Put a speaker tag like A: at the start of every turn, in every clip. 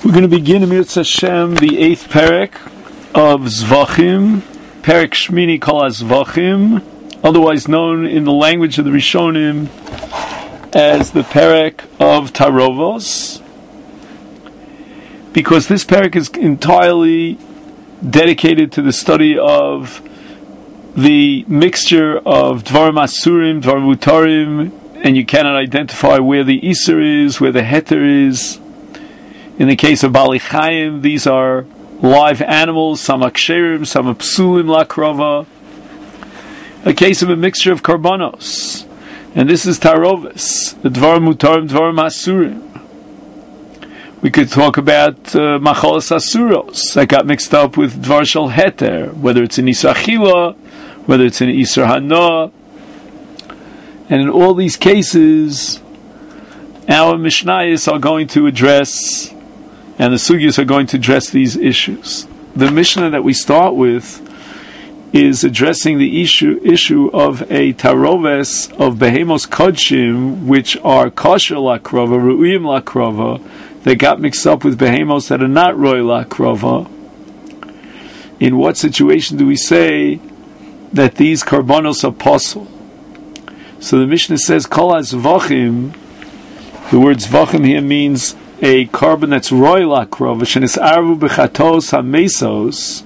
A: We're going to begin in Mirz Hashem, the 8th Perek of Zvachim, Perek Shmini Kol HaZvachim, otherwise known in the language of the Rishonim as the Perek of Tarovos, because this Perek is entirely dedicated to the study of the mixture of Dvarim Asurim, Dvarim Mutarim, and you cannot identify where the Isser is, where the Heter is. In the case of Bali Chaim, these are live animals, some aksherim, some psulim lakrova. A case of a mixture of karbanos. And this is tarovis, the dvarim mutarim, dvarim asurim. We could talk about macholas asuros that got mixed up with dvar shel heter, whether it's in Isra Chila, whether it's in Isra Hana. And in all these cases, our Mishnayos are going to address, and the Sugyas are going to address these issues. The Mishnah that we start with is addressing the issue of a taroves of behemos kodshim, which are kosher lakrova, ru'im lakrova, that got mixed up with behemos that are not roy lakrova. In what situation do we say that these karbanos are posel? So the Mishnah says, kol hazvachim, the word zvachim here means a carbon that's roy lakrova, shenis arvu b'chatos ha-mesos.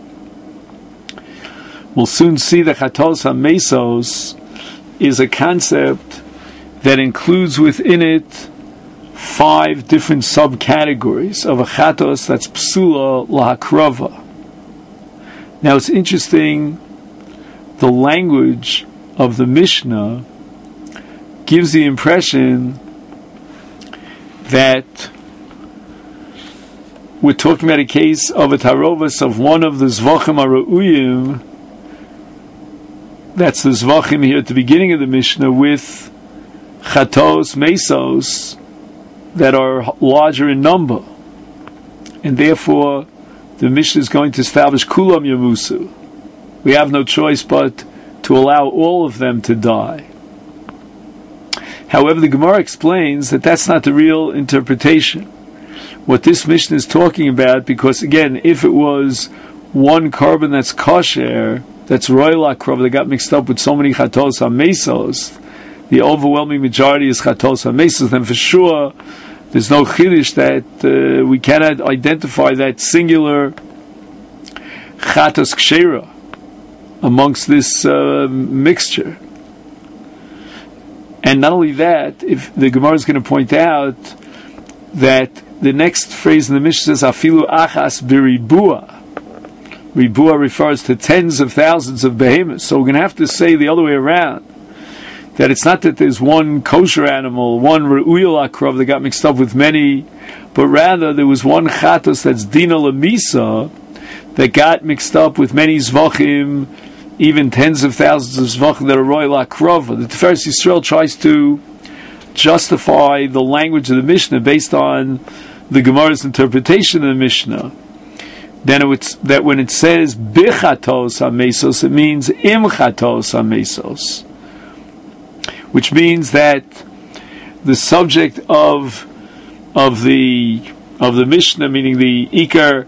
A: We'll soon see that chatos ha-mesos is a concept that includes within it 5 different subcategories of a chatos that's psula lahakrova. Now it's interesting, the language of the Mishnah gives the impression that we're talking about a case of a tarovas of one of the zvachim ha'ra'uyim. That's the zvachim here at the beginning of the Mishnah with chatos, mesos, that are larger in number. And therefore, the Mishnah is going to establish kulam yamusu. We have no choice but to allow all of them to die. However, the Gemara explains that that's not the real interpretation. What this Mishnah is talking about, because again, if it was one carbon that's kosher, that's royal akrov, that got mixed up with so many chatos ha-mesos, the overwhelming majority is chatos ha-mesos, then for sure there's no chiddush that we cannot identify that singular chatos kshera amongst this mixture. And not only that, if the Gemara is going to point out that the next phrase in the Mishnah says afilu achas biribua. Ribua refers to tens of thousands of behemoths. So we're going to have to say the other way around, that it's not that there's one kosher animal, one re'uyel akrav that got mixed up with many, but rather there was one chatos that's dina lemisa that got mixed up with many zvachim, even tens of thousands of zvachim that are royal akrava. The Tiferes Yisrael tries to justify the language of the Mishnah based on the Gemara's interpretation of the Mishnah. Then it's that when it says bichatos ha-mesos, it means im chatos ha-mesos, which means that the subject of the Mishnah, meaning the ikar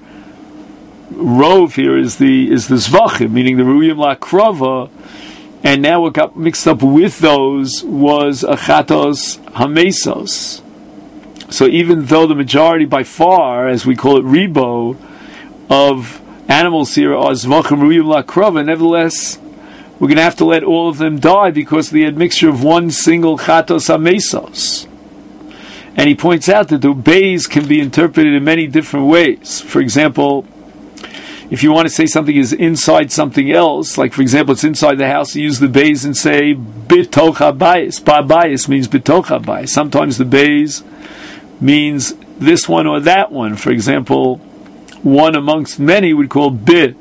A: rov here, is the zvachim, meaning the ru'im lakrava, and now what got mixed up with those was a chatos ha-mesos. So even though the majority by far, as we call it ribo, of animals here are zvachim ru'im lakrava, nevertheless we're going to have to let all of them die because of the admixture of one single chatos ha-mesos. And he points out that the bays can be interpreted in many different ways. For example, if you want to say something is inside something else, like for example it's inside the house, you use the bays and say bitoch habayis. Ba-bayis means bitoch habayis. Sometimes the bays means this one or that one. For example, one amongst many would call bit.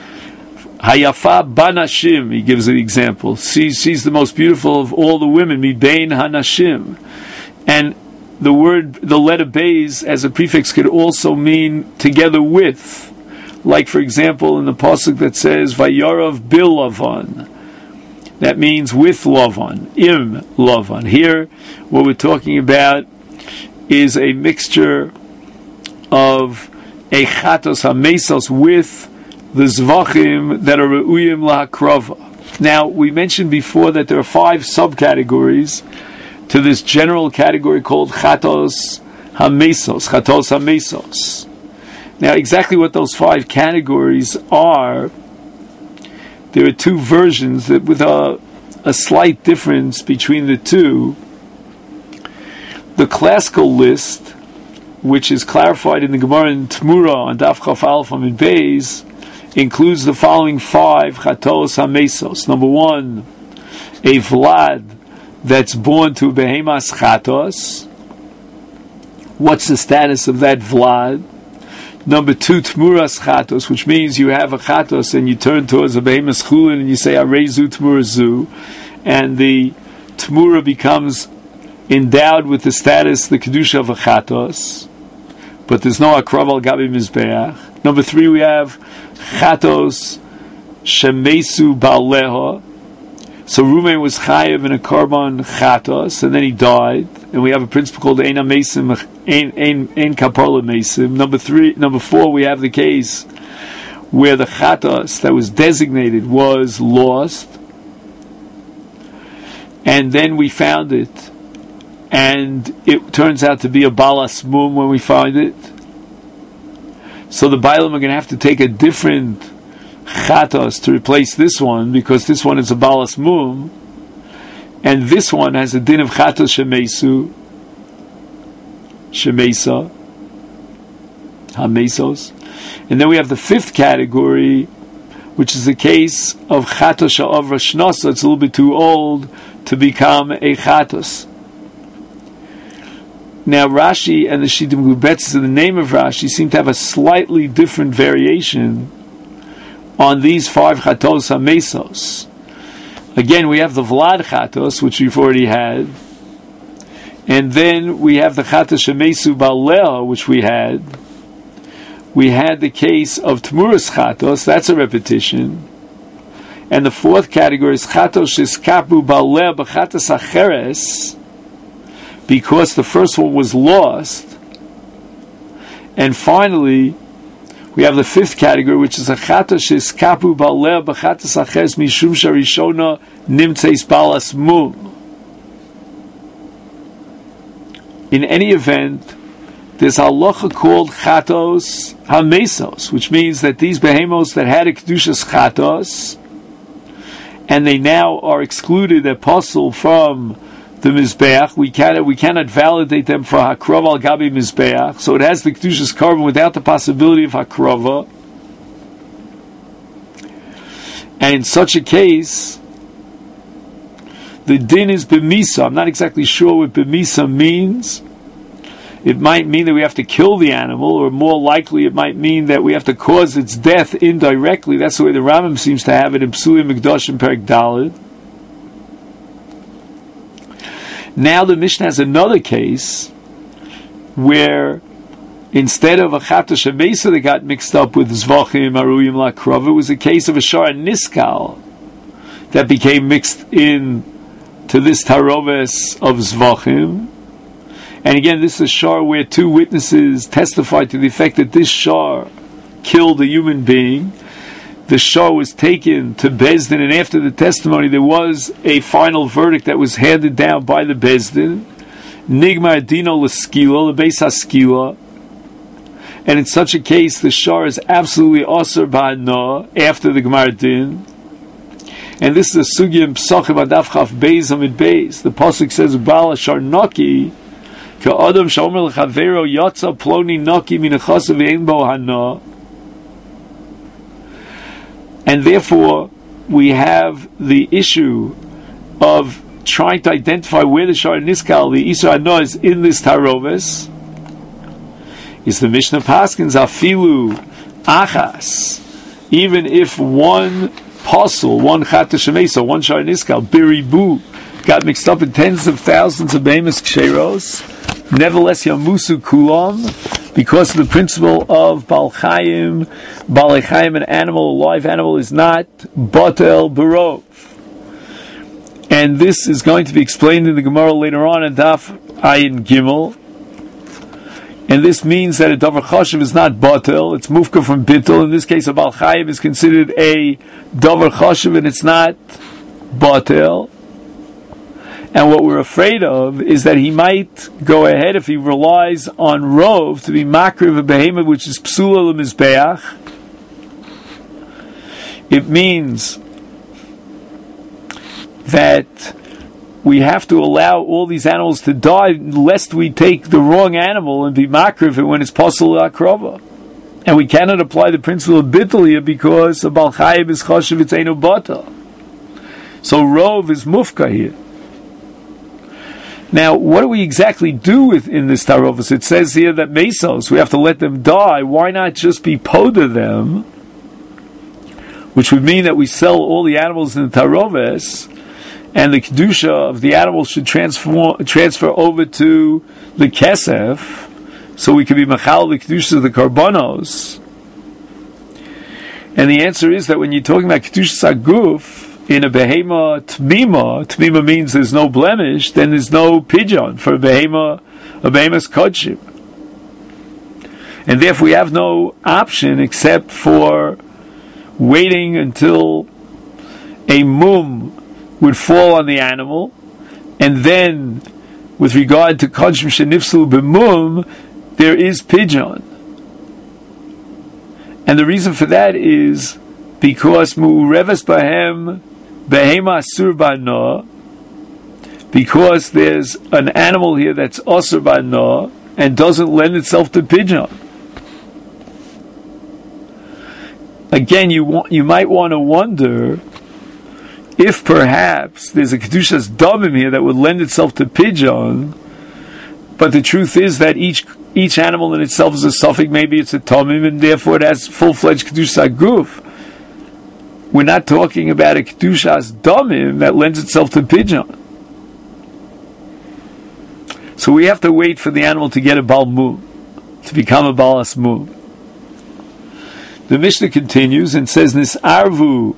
A: Hayafa banashim, he gives an example. She's the most beautiful of all the women, mibein hanashim. And the letter bays as a prefix could also mean together with. Like for example in the pasuk that says Vayarav bil Lavan, that means with Lavan, im Lavan. Here what we're talking about is a mixture of a chatos hamesos with the zvachim that are reuyim lahakrava. Now, we mentioned before that there are 5 subcategories to this general category called chatos hamesos. Now, exactly what those 5 categories are, there are 2 versions that with a slight difference between the 2. The classical list, which is clarified in the Gemara in Tmura on Daf Chaf Aleph Amud Beis, includes the following 5 chatos hamesos. Number 1, a vlad that's born to behemas chatos. What's the status of that vlad? Number 2, tmuras chatos, which means you have a chatos and you turn towards a behemas chulin and you say arezu tmurazu, and the tmura becomes endowed with the status, the kedusha of a chatos, but there's no akrav al gabi mizbeach. Number 3, we have chatos shemesu ba'aleha. So Rumen was chayev in a korban chatos, and then he died, and we have a principle called ein hamesim, ein kaparla mesim. Number 4, we have the case where the chatos that was designated was lost, and then we found it, and it turns out to be a balas mum when we find it. So the Bailam are going to have to take a different chatos to replace this one, because this one is a balas mum, and this one has a din of chatos shemesa hamesos. And then we have the 5th category, which is the case of chatos sha'avra shnasa. It's a little bit too old to become a chatos. Now Rashi and the Shittim Gubetzes in the name of Rashi seem to have a slightly different variation on these 5 chatos hamesos. Again, we have the vlad chatos, which we've already had, and then we have the chatos shemesu ba'aleha, which we had. We had the case of tmuras chatos, that's a repetition, and the 4th category is chatos sheskapu ba'aleha b'chatos acheres, because the first one was lost. And finally, we have the 5th category, which is a chatos sheskapu ba'aleha b'chatos acheres mishum sharishona nimtzeis balas mum. In any event, there's halacha called chatos hamesos, which means that these behemos that had a kedushas chatos, and they now are excluded, apostle from the mizbeach, we cannot validate them for hakrava al gabi mizbeach. So it has the kedushas korban without the possibility of hakrava. And in such a case, the din is b'misa. I'm not exactly sure what b'misa means. It might mean that we have to kill the animal, or more likely it might mean that we have to cause its death indirectly. That's the way the Rambam seems to have it in Psulim Mikdashim Perek Daled. Now the Mishnah has another case where instead of a chatos shemesa that got mixed up with zvachim aruyim lakrav, it was a case of a shara niskal that became mixed in to this taroves of zvachim. And again, this is a shar where 2 witnesses testified to the effect that this shar killed a human being. The shar was taken to Bezdin, and after the testimony there was a final verdict that was handed down by the Bezdin. Nigmar dino l'skila, l'beis haskila. And in such a case, the shar is absolutely asur ba'ana after the Gemar din. And this is a sugya in Pesachim Adaf Chaf Beis Amid Beis. The pasuk says, "Ba'al ashar naki ka'adam shomer l'chavero yatsa ploni naki minachasa v'ein bo hana." And therefore, we have the issue of trying to identify where the shar niskal, the Isra Hana, is in this taroves. Is the Mishnah Paskins afilu achas, even if one puzzle, one chatos shemesa, one shar niskal, biribu, got mixed up in tens of thousands of behemoths ksheros, nevertheless yamusu kulam, because of the principle of balchayim, balechayim, an animal, a live animal, is not batel barov. And this is going to be explained in the Gemara later on in Daf Ayin Gimel. And this means that a davar chashuv is not batel, it's mufka from bittul. In this case, a bal chayim is considered a davar chashuv and it's not batel. And what we're afraid of is that he might go ahead, if he relies on rov, to be makriv a behemoth which is psula l'mizbeach. It means that we have to allow all these animals to die lest we take the wrong animal and be makriv when it's possible akrova. And we cannot apply the principle of bittul here because a bal chayim is chashuv, it's eino batel. So rov is mufka here. Now, what do we exactly do in this tarovos? It says here that mesos, we have to let them die. Why not just be poda them? Which would mean that we sell all the animals in the tarovos, and the kedusha of the animals should transfer over to the kesef, so we can be machal the kedusha of the karbonos. And the answer is that when you're talking about kedusha saguf, in a behema tmima means there's no blemish, then there's no pidyon for a behemoth's kodship. And therefore we have no option except for waiting until a mum would fall on the animal, and then with regard to kodshim shenifsulu b'mum, there is pidyon. And the reason for that is because mu'ureves bahem behema asur ba'no, because there's an animal here that's asur ba'no and doesn't lend itself to pidyon. Again, you might want to wonder if perhaps there's a kedushas damim here that would lend itself to pidyon, but the truth is that each animal in itself is a suffix. Maybe it's a tomim, and therefore it has full-fledged kedushas guf. We're not talking about a kedushas damim that lends itself to pidyon. So we have to wait for the animal to get a bal mum, to become a balas mum. The Mishnah continues and says, Nis'arvu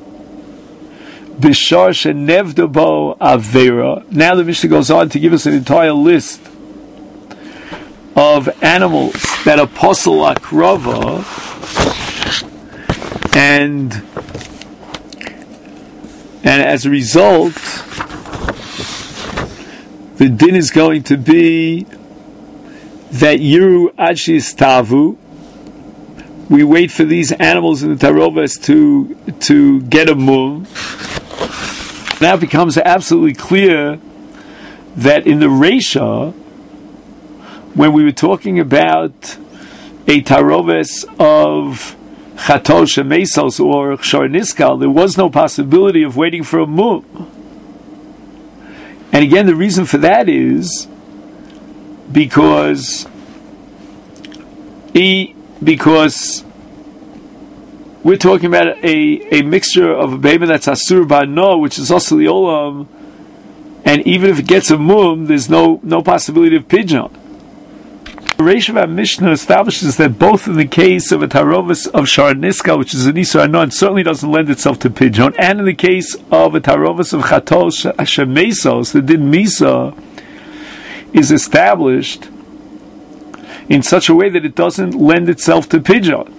A: b'shar shenevda bo avera. Now the Mishnah goes on to give us an entire list of animals that apostle akrava, and as a result, the din is going to be that yiru adshis tavu. We wait for these animals in the tarovas to get a mum. Now it becomes absolutely clear that in the Reisha, when we were talking about a taroves of chatol shemesos or shor niskal, there was no possibility of waiting for a mum. And again, the reason for that is because we're talking about a mixture of a baby that's asur ba'no, which is also the olam, and even if it gets a mum, there's no possibility of pidyon. The Reish of our Mishnah establishes that both in the case of a tarovas of shar niska, which is an isur anon, certainly doesn't lend itself to pidyon, and in the case of a tarovas of chatol shemesos, the din misa is established in such a way that it doesn't lend itself to pidyon.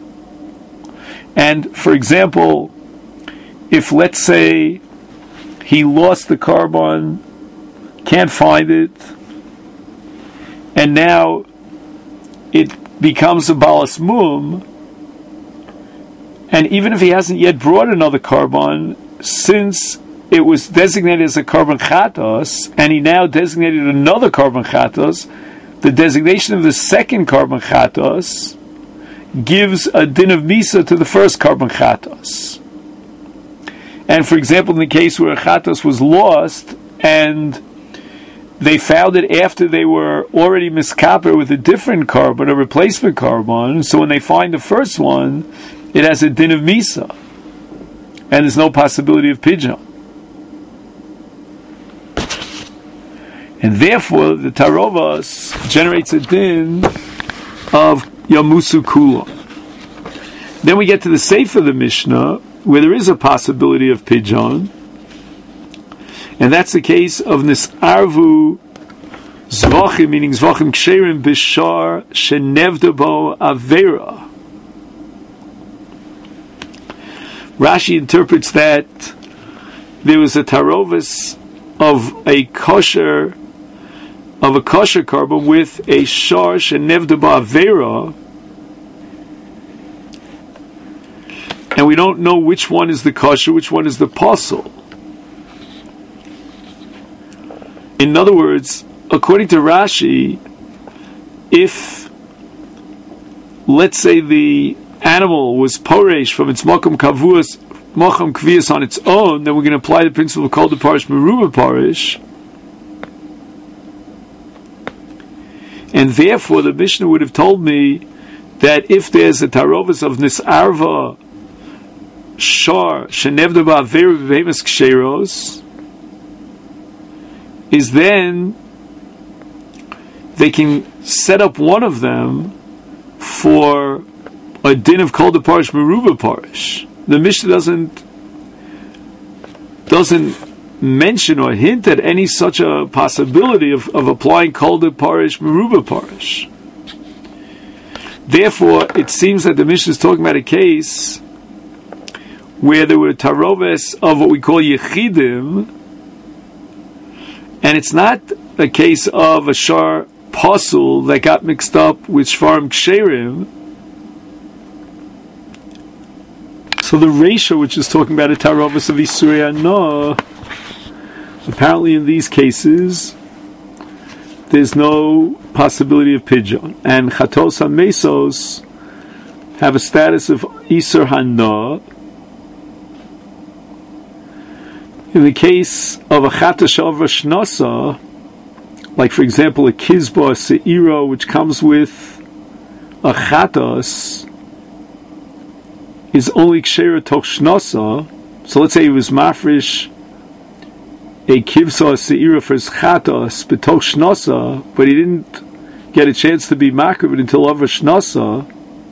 A: And for example, if let's say he lost the carbon, can't find it, and now it becomes a balas mum, and even if he hasn't yet brought another carbon, since it was designated as a carbon chatos, and he now designated another carbon chatos, the designation of the second carbon chatos gives a din of misa to the first carbon chatos. And for example, in the case where a chatos was lost and they found it after they were already miskaper with a different carbon, a replacement carbon, so when they find the first one, it has a din of misa, and there's no possibility of pidyon. And therefore, the tarovas generates a din of yamusu kula. Then we get to the sefer of the Mishnah, where there is a possibility of pidyon, and that's the case of nisarvu Zvachim, meaning Zvachim Ksherim, Bishar Shenevdabo Avera. Rashi interprets that there was a tarovis of a kosher carbon with a shar Shenevdaba Avera, and we don't know which one is the kosher, which one is the pasul. In other words, according to Rashi, if, let's say, the animal was poresh from its mokum kvias on its own, then we're going to apply the principle of kol de parish meruba parish, and therefore the Mishnah would have told me that if there's a tarovis of nisarva shar shenevda ba'aver v'behemes ksheros, is then they can set up one of them for a din of kol de parish meruba parish. The Mishnah doesn't mention or hint at any such a possibility of applying kol de parish meruba parish. Therefore, it seems that the Mishnah is talking about a case where there were taroves of what we call yechidim, and it's not a case of a shar pasul that got mixed up with shvarim ksherim. So the ratio, which is talking about a tarovis of isurei hana, apparently in these cases there's no possibility of pidyon, and chatos hamesos have a status of isur hana. In the case of a chata shalva shnasa, like for example a kizba, a se'ira, which comes with a chatas, is only kshera toch shnasa. So let's say he was mafresh a kivsa, a se'ira for his chatas, betoch shnasa, but he didn't get a chance to be makrav until over shnasa,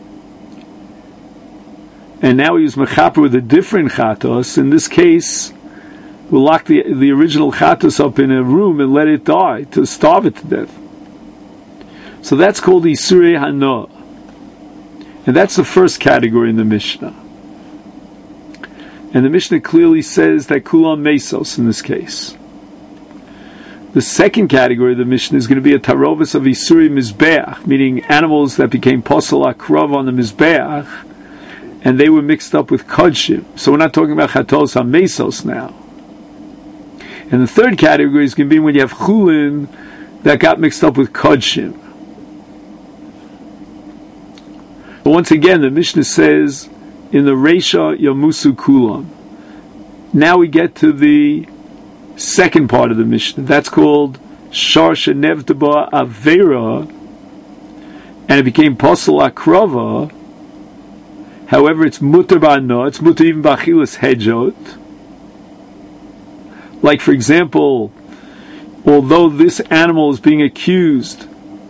A: and now he was mechaper with a different chatas. In this case, we'll lock the original chatas up in a room and let it die, to starve it to death. So that's called isurei hana. And that's the first category in the Mishnah. And the Mishnah clearly says that kulam mesos in this case. The second category of the Mishnah is going to be a tarovis of isurei mizbeach, meaning animals that became posel akrav on the mizbeach, and they were mixed up with kodshim. So we're not talking about chatos ha-mesos now. And the third category is going to be when you have chulin that got mixed up with kodshim. But once again, the Mishnah says in the Reisha Yamusu Kulam. Now we get to the second part of the Mishnah. That's called Shar Shenevdaba Avera, and it became Posel Akrava. However, it's mutar ba'ana, it's mutar even ba'achilas hedjot. Like, for example, although this animal is being accused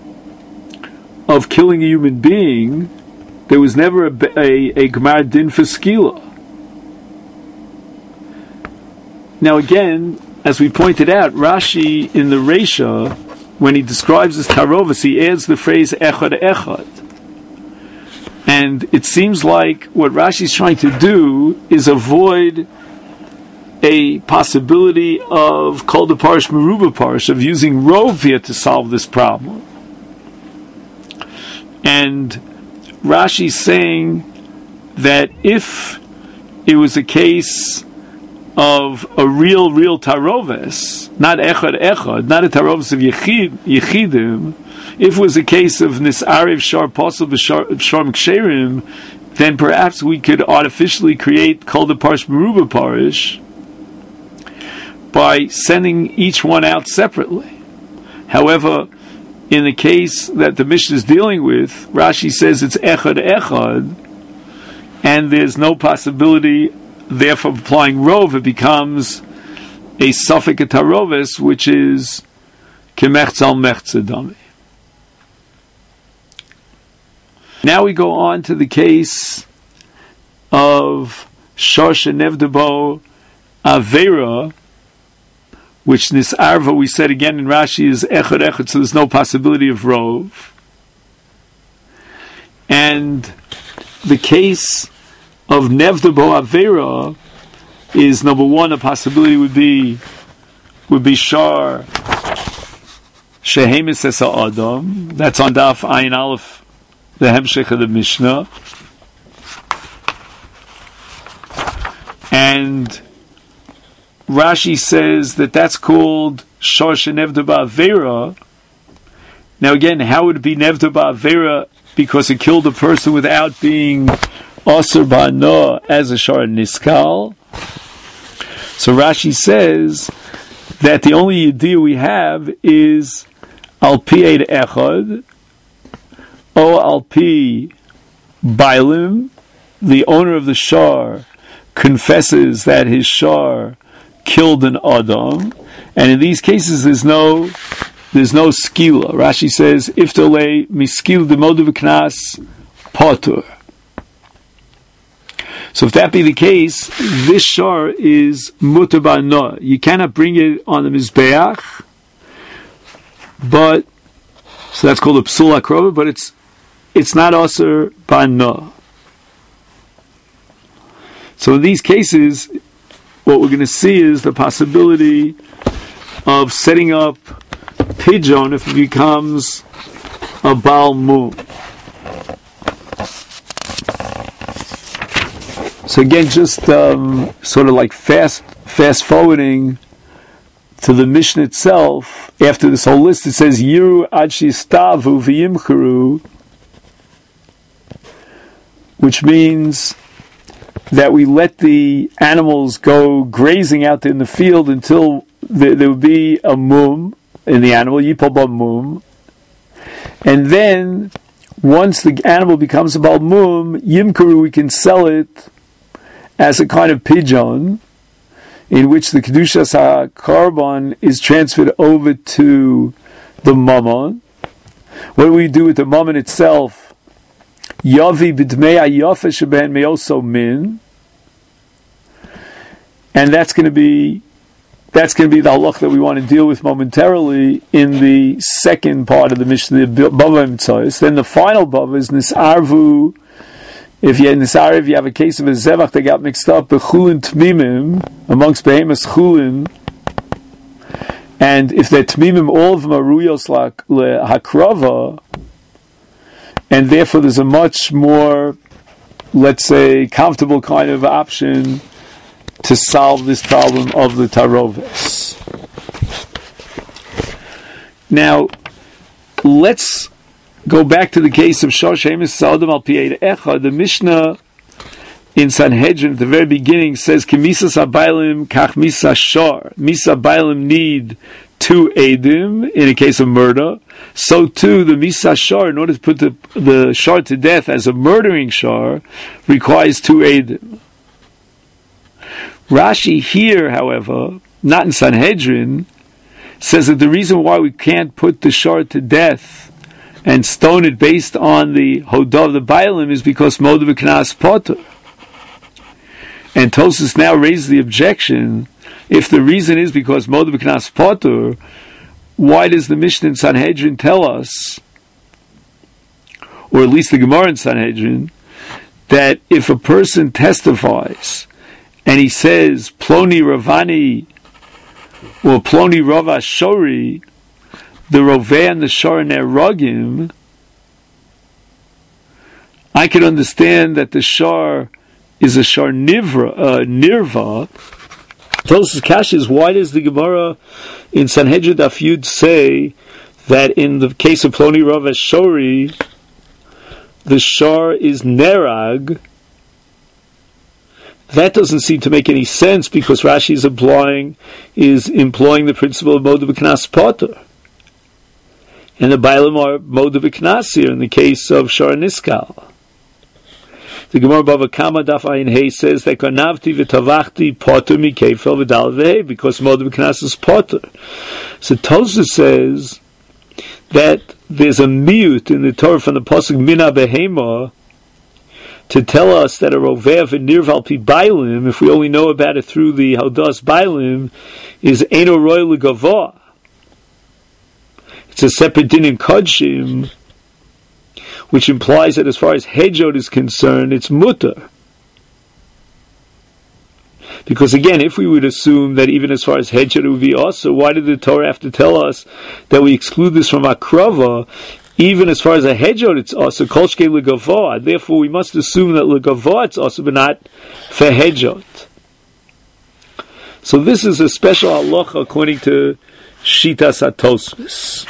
A: of killing a human being, there was never a Gemar din for skila. Now again, as we pointed out, Rashi in the Reisha, when he describes this tarovis, he adds the phrase echad echad. And it seems like what Rashi is trying to do is avoid a possibility of kol de parish meruba parish, of using rov here to solve this problem. And Rashi is saying that if it was a case of a real taroves, not echad, not a taroves of yechidim, if it was a case of nisarev shar posel b'sharm ksherim, then perhaps we could artificially create kol de parish meruba parish by sending each one out separately. However, in the case that the Mishnah is dealing with, Rashi says it's echad, and there's no possibility, therefore, of applying rov. It becomes a suffix taroves, which is kemechzal mechzedami. Now we go on to the case of shar shenevdabo avera, which nisarva we said again in Rashi is echad echad, so there's no possibility of rov. And the case of nevda bo avera is, number one, a possibility would be shar shehemis es ha'adam. That's on daf ayin aleph, the hemshech of the Mishnah. And Rashi says that that's called shar shenevda ba'avera. Now again, how would it be nevda ba'avera? Because it killed a person without being aser ba'ano as a shar niskal. So Rashi says that the only idea we have is al pi eid echad, o al pi bailim, the owner of the shar confesses that his shar killed an adam, and in these cases there's no skila. Rashi says iftolei miskil demodu v'knas potur. So if that be the case, this shar is mutar ba'ano. You cannot bring it on the mizbeach, but so that's called a psul akrova, but it's not aser ba'ano. So in these cases, what we're going to see is the possibility of setting up pigeon if it becomes a Baal Mum. So again, just sort of like fast forwarding to the Mishnah itself, after this whole list, it says, Yiru ad shistavu v'yimcheru, which means that we let the animals go grazing out in the field until there would be a mum in the animal, yipol ba mum, and then once the animal becomes a bal mum, yimkeru, we can sell it as a kind of pigeon, in which the kedushas ha-carbon is transferred over to the mammon. What do we do with the mammon itself? Yavi b'dmei ha-yafa sheben me'oso min, and that's going to be the halach that we want to deal with momentarily in the second part of the Mishnah, the Bava Mitzvos. Then the final Bava is Nisarvu. If you have a case of a zevach that got mixed up, bechulin tmimim, amongst behemoths chulin, and if they're tmimim, all of them are ruyos hakrava, and therefore there's a much more, let's say, comfortable kind of option to solve this problem of the taroves. Now, let's go back to the case of Shor Shemis Sa'odam al Pi'ed Echad. The Mishnah in Sanhedrin at the very beginning says, Kimisa Sabaylim Kach Misa Shor. Misa Baylim need 2 Edim in a case of murder. So too, the Misa Shor, in order to put the Shor to death as a murdering Shor, requires 2 Edim. Rashi here, however, not in Sanhedrin, says that the reason why we can't put the Shor to death and stone it based on the Hodav, the Bailim, is because Modav Knas Potter. And Tosfos now raises the objection, if the reason is because Modav Knas Potter, why does the Mishnah in Sanhedrin tell us, or at least the Gemara in Sanhedrin, that if a person testifies and he says, Ploni Ravani, or Ploni Rava Shori, the Roveh and the Shor Nerogim, I can understand that the Shor is a Shor Nirva. Tosfos Kash is, why does the Gemara in Sanhedrin Daf Yud say that in the case of Ploni Rava Shori, the Shor is Nerag? That doesn't seem to make any sense, because Rashi is employing the principle of Modav Knas Potter. And the Bailim are Modav Knas here in the case of Shor Niskal. The Gemara Bava Kama Daf Ayin Hey says that Ganavti v'Tavachti Potter mikefel v'dal v'hei, because Modav Knas is Potter. So Tosfos says that there's a miut in the Torah from the pasuk Mina Behema, to tell us that a rovea v'nirval pi bailim, if we only know about it through the Haudas bailim, is eino roy legavoa. It's a separate din in kodshim, which implies that as far as hedjot is concerned, it's mutter. Because again, if we would assume that even as far as hedjot it would be also, why did the Torah have to tell us that we exclude this from akrava? Even as far as a hedjot, it's also kolshke legavoa. Therefore, we must assume that legavoa it's also, but not for hedjot. So this is a special halacha according to Shitas HaTosfos.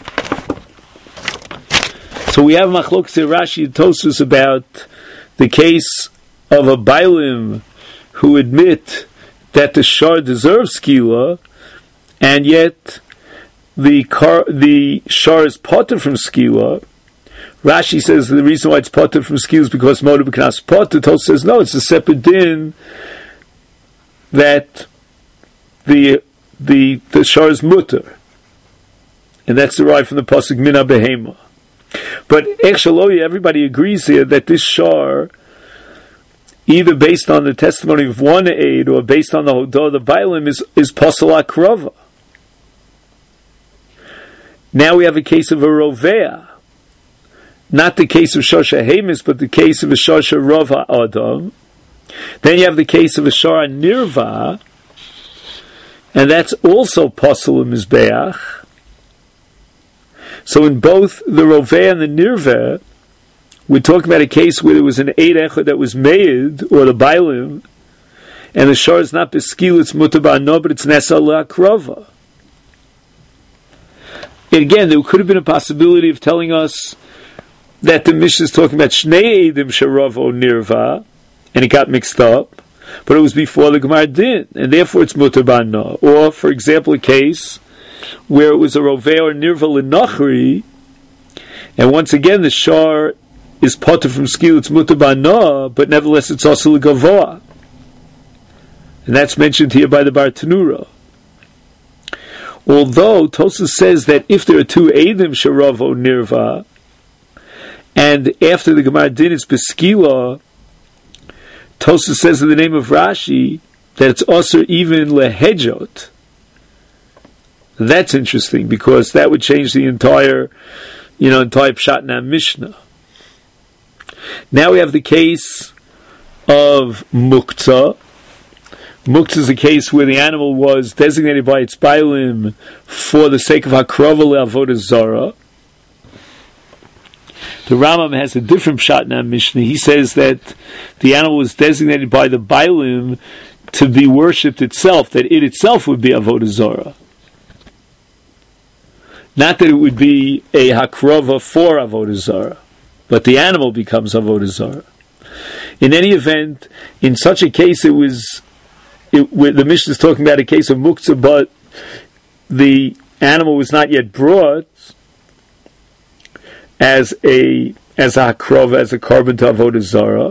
A: So we have Machlokes Rashi and Tosfos about the case of a bailim who admit that the shar deserves skila, and yet the shar is potter from skila. Rashi says the reason why it's potter from skila is because moed b'knas potter. Tosfos says no, it's a separate din that the shar is mutter, and that's derived from the pasuk mina behema. But actually, everybody agrees here that this shar, either based on the testimony of one aid or based on the hodah, the bailim is pasal akrava. Now we have a case of a rovea, not the case of shosha hemis, but the case of a shosha rova adam. Then you have the case of a shara nirva, and that's also pasal mizbeach. So in both the rovea and the nirva, we're talking about a case where there was an eid echad that was made, or the bailim, and the shar is not beskil, it's mutabah no, but it's nesa la'akrava. And again, there could have been a possibility of telling us that the Mishnah is talking about shnei eidim sharava or nirva, and it got mixed up, but it was before the Gemara din, and therefore it's mutabah no. Or, for example, a case where it was a rovea or nirva l'nachri, and once again the shar is potter from skil, it's mutabah no, but nevertheless it's also l'gavoa, and that's mentioned here by the Bar Tanura. Although Tosfos says that if there are two eidim sharav or nirva, and after the Gemara din it's beskila, Tosfos says in the name of Rashi that it's also even lehedjot. That's interesting, because that would change the entire pshat in our Mishnah. Now we have the case of muktzah. Muktzah is a case where the animal was designated by its bailim for the sake of hakrava le'avodah zara. The Rambam has a different pshat in our Mishnah. He says that the animal was designated by the bailim to be worshipped itself, that it itself would be avodah zara. Not that it would be a hakrava for avodah zara, but the animal becomes avodah zara. In any event, in such a case, the Mishnah is talking about a case of muktzah, but the animal was not yet brought as a hakrava, as a carbon to avodah zara,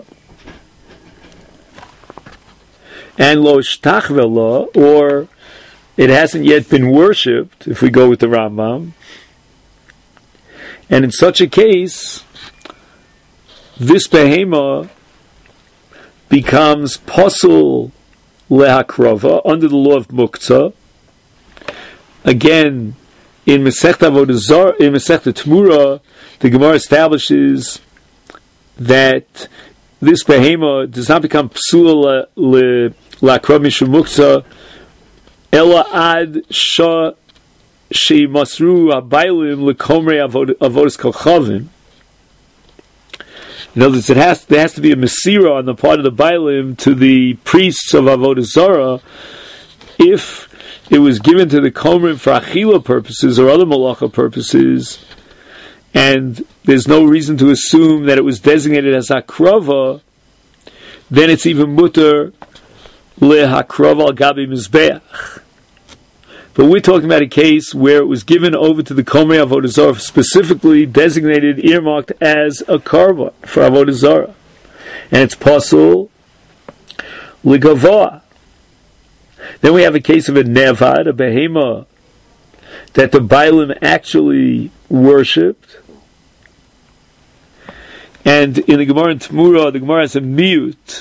A: and lo shtachvela, or it hasn't yet been worshipped, if we go with the Rambam. And in such a case, this behema becomes pasul lehakrava under the law of muktzah. Again, in Masechta Avodah Zarah, in Masechta Tmura, the Gemara establishes that this behema does not become psula lehakrava mishum muktzah ela ad sha she masru abaylim lekomrei avodas kolchavim. In other words, there has to be a mesira on the part of the bailim to the priests of avodah zara if it was given to the komrim for achila purposes or other malacha purposes, and there's no reason to assume that it was designated as hakrava, then it's even mutter lehakrava al gabi mizbeach. But we're talking about a case where it was given over to the Komrei Avodah Zarah, specifically designated, earmarked as a carbon for Avodah Zarah. And it's pasul l'gavoa. Then we have a case of a nevad, a behema, that the bailim actually worshipped. And in the Gemara in Tmura, the Gemara has a miyut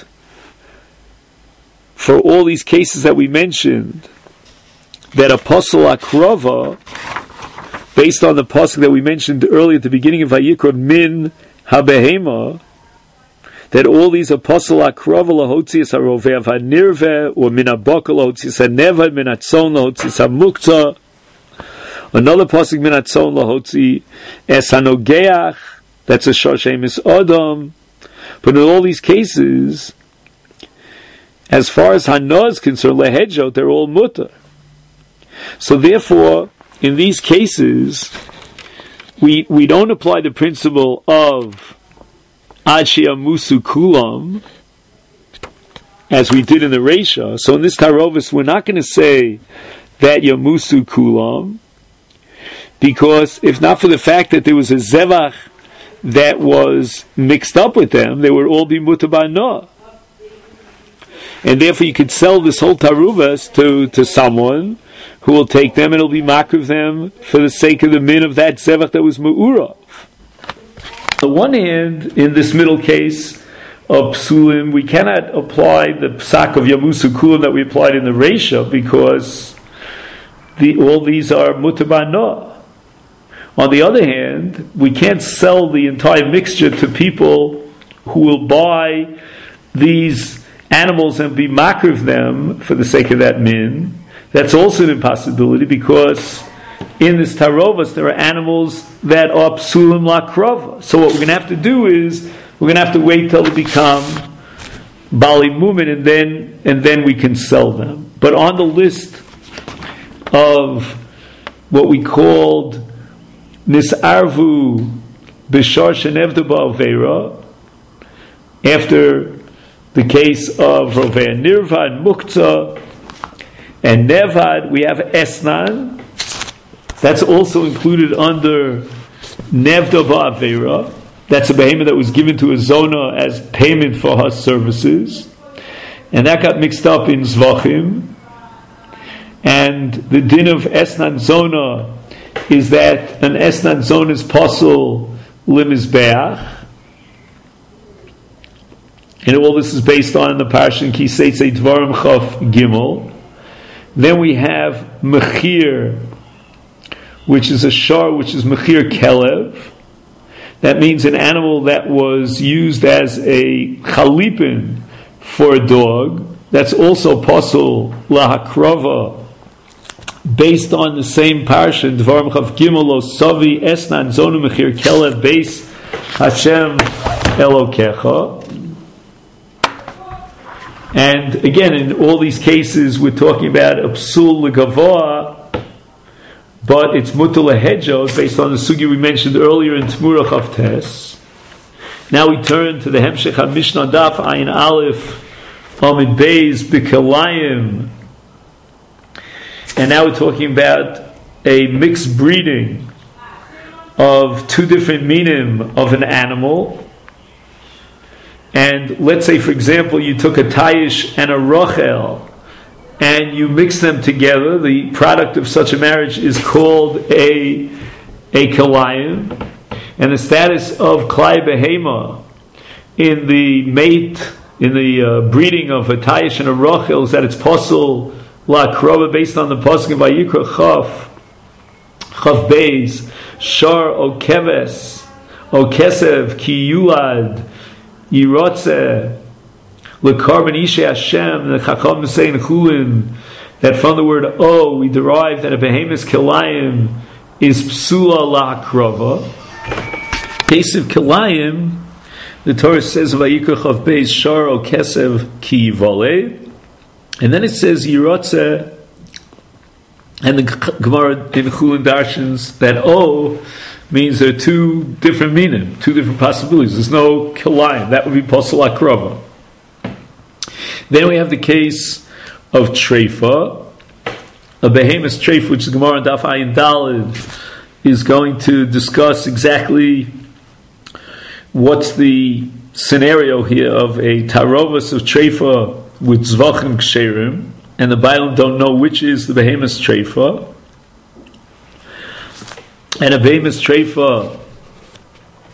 A: for all these cases that we mentioned, that apostle akrova, based on the pasuk that we mentioned earlier at the beginning of Vayikra, min habehema, that all these apostle akrova lahotzias haroveh hanirveh, or min habakal lahotzias hanevad, min hatzon lahotzias hamuktzah, another pasuk min hatzon lahotzi es hanogeach, that's a shoshemis adam. But in all these cases, as far as hana is concerned, lehedjot, they're all mutter. So therefore, in these cases, we don't apply the principle of ad she'amusu kulam as we did in the Reisha. So in this Tarovis, we're not going to say that yamusu kulam, because if not for the fact that there was a zevach that was mixed up with them, they would all be mutar ba'na. And therefore you could sell this whole Taruvas to someone who will take them and it'll be makriv them for the sake of the min of that zevach that was mu'urav. On the one hand, in this middle case of psulim, we cannot apply the psak of yamusu kulam that we applied in the Reisha, because all these are mutar ba'na. On the other hand, we can't sell the entire mixture to people who will buy these animals and be makriv them for the sake of that min. That's also an impossibility, because in this tarovas there are animals that are psulim lakrova. So what we're going to have to do is we're going to have to wait till they become bali mumin, and then we can sell them. But on the list of what we called nisarvu b'shar shenevda ba'avera, after the case of rovei nirva and muktzah and nevad, we have esnan. That's also included under nevda ba'avera. That's a behemoth that was given to a zona as payment for her services, and that got mixed up in zvachim. And the din of esnan zona is that an esnan zona is posel limizbeach. And all this is based on the Parsha Kiseitze Dvarim Chaf Gimel. Then we have Mechir, which is a shar, which is Mechir Kelev. That means an animal that was used as a chalipin for a dog. That's also posel lahakrava, based on the same Parsha Dvarim Chaf Gimel Lo Savi Esnan Zonu Mechir Kelev Beis Hashem Elokecha. And again, in all these cases, we're talking about a psul legavoa, but it's mutar lehedjot based on the sugi we mentioned earlier in Tmura Chavtes. Now we turn to the Hemshech HaMishnah Daf Ayin Aleph Amid Beis B'Kalayim, and now we're talking about a mixed breeding of two different minim of an animal. And let's say, for example, you took a Tayish and a Rochel, and you mix them together. The product of such a marriage is called a Kalayim. And the status of Klai Behema in the mate, in the breeding of a Tayish and a Rochel, is that it's posel la krova, based on the pasuk in Vayikra Chaf Beis, Shar o Keves o Kesev ki Yulad Yirotze lekarban ishe Hashem. The Chacham say in Chulin that from the word O we derive that a behemoth Kalayim is psula la'akrova. Case of Kalayim, the Torah says Vayikra Chav Beis Shar o Kesev ki Yivale, and then it says Yirotze, and the Gemara in Chulin darshans that O means there are two different meaning, two different possibilities. There's no Kalayim. That would be posel akrova. Then we have the case of Treifa, a behemoth Treifa, which the Gemara Daf Ayin Daled is going to discuss exactly what's the scenario here of a Tarovas of Treifa with Zvachim Ksherim, and the Bailam don't know which is the behemoth Treifa. And a behemoth treifa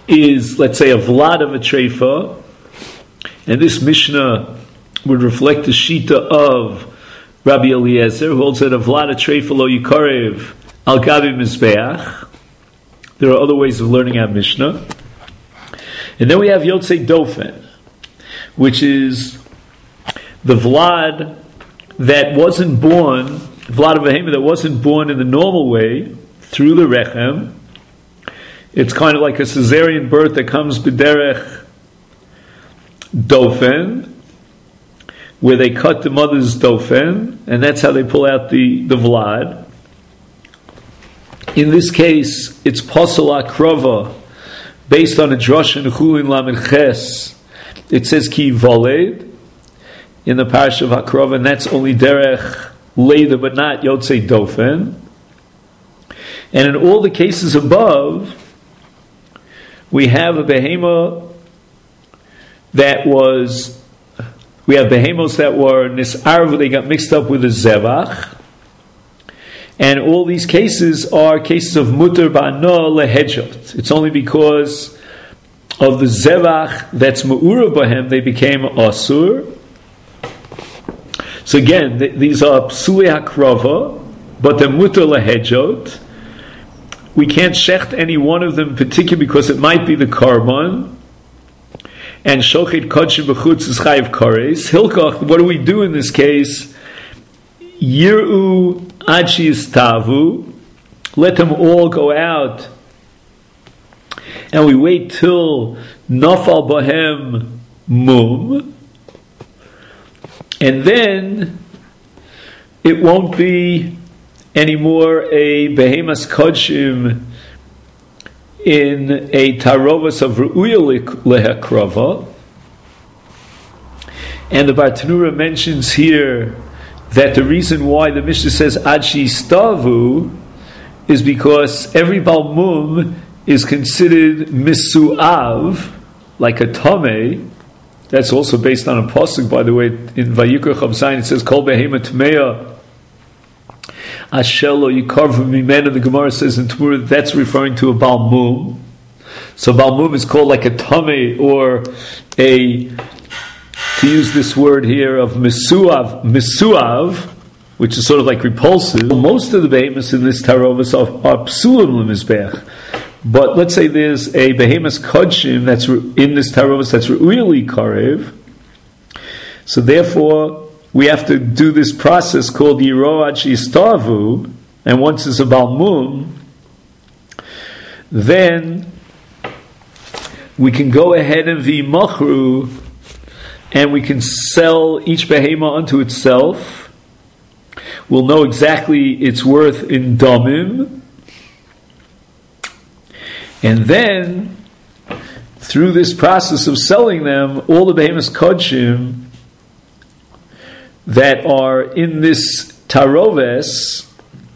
A: is, let's say, a vlad of a treifa, and this Mishnah would reflect the shita of Rabbi Eliezer, who holds that a vlad of treifa lo yikarev al gabi mizbeach. There are other ways of learning our Mishnah. And then we have Yotzei Dofen, which is the vlad that wasn't born, vlad of behema that wasn't born in the normal way, through the rechem. It's kind of like a cesarean birth that comes b'derech dofen, where they cut the mother's dofen, and that's how they pull out the vlad. In this case, it's pasal akrova, based on a drush in Chulin Lamed Ches. It says ki voled in the parish of Hakrova, and that's only derech leda, but not yotzei dofen. And in all the cases above, we have a behema that was, we have behemos that were nisarv, they got mixed up with a zevach. And all these cases are cases of mutar ba'ana lehedjot. It's only because of the zevach that's me'ura b'hem they became asur. So again, these are psuli hakrava, but they're mutar lehedjot. We can't shecht any one of them particularly because it might be the karban. And shochet kodshim b'chutz is chayiv kares. Hilkach, what do we do in this case? Yir'u Achis Tavu, let them all go out, and we wait till Nafal Bahem Mum, and then it won't be anymore a Behemas Kodshim in a Tarovas of Ru'uya Lehakrava. And the Bartanura mentions here that the reason why the Mishnah says Ad Stavu is because every Balmum is considered Misu'av, like a Tomei. That's also based on a pasuk, by the way, in Vayikra Chav Zayin. It says Kol Behema Tmeya Ashelo Yikarv Mimena. The Gemara says in Tmura that's referring to a Balmum. So Balmum is called like a Tomei, or a, to use this word here of misuav, which is sort of like repulsive. Most of the behemoths in this tarovas are psulim l'mizbeach. But let's say there's a behemoth kodshim that's in this tarovas that's really karev. So therefore, we have to do this process called yiroad shistavu, and once it's a balmum, then we can go ahead and v'machru, and we can sell each behema unto itself. We'll know exactly its worth in damim. And then, through this process of selling them, all the behemas kodshim that are in this taroves,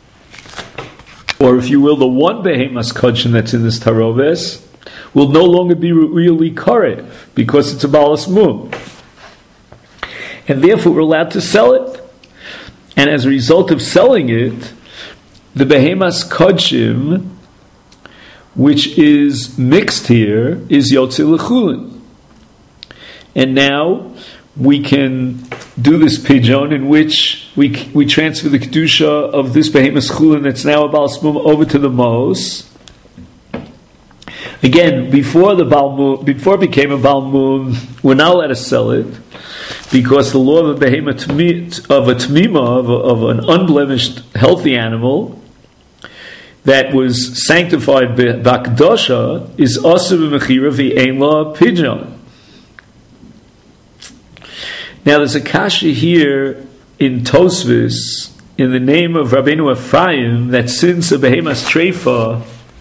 A: or if you will, the one behemas kodshim that's in this taroves, will no longer be really karev, because it's a balas mum. And therefore we're allowed to sell it. And as a result of selling it, the behemas kodshim, which is mixed here, is yotzei lechulin. And now we can do this pidyon in which we transfer the kedusha of this behemas chulin that's now a balas mum over to the mos. Again, before it became a balmum, we're not allowed to sell it, because the law of a behemoth, of a tmima, of an unblemished, healthy animal that was sanctified b'akdosha, is asur b'mechira v'ein la pidyon. Now there's a kasha here in Tosfos in the name of Rabbeinu Ephraim that since a behemoth treifa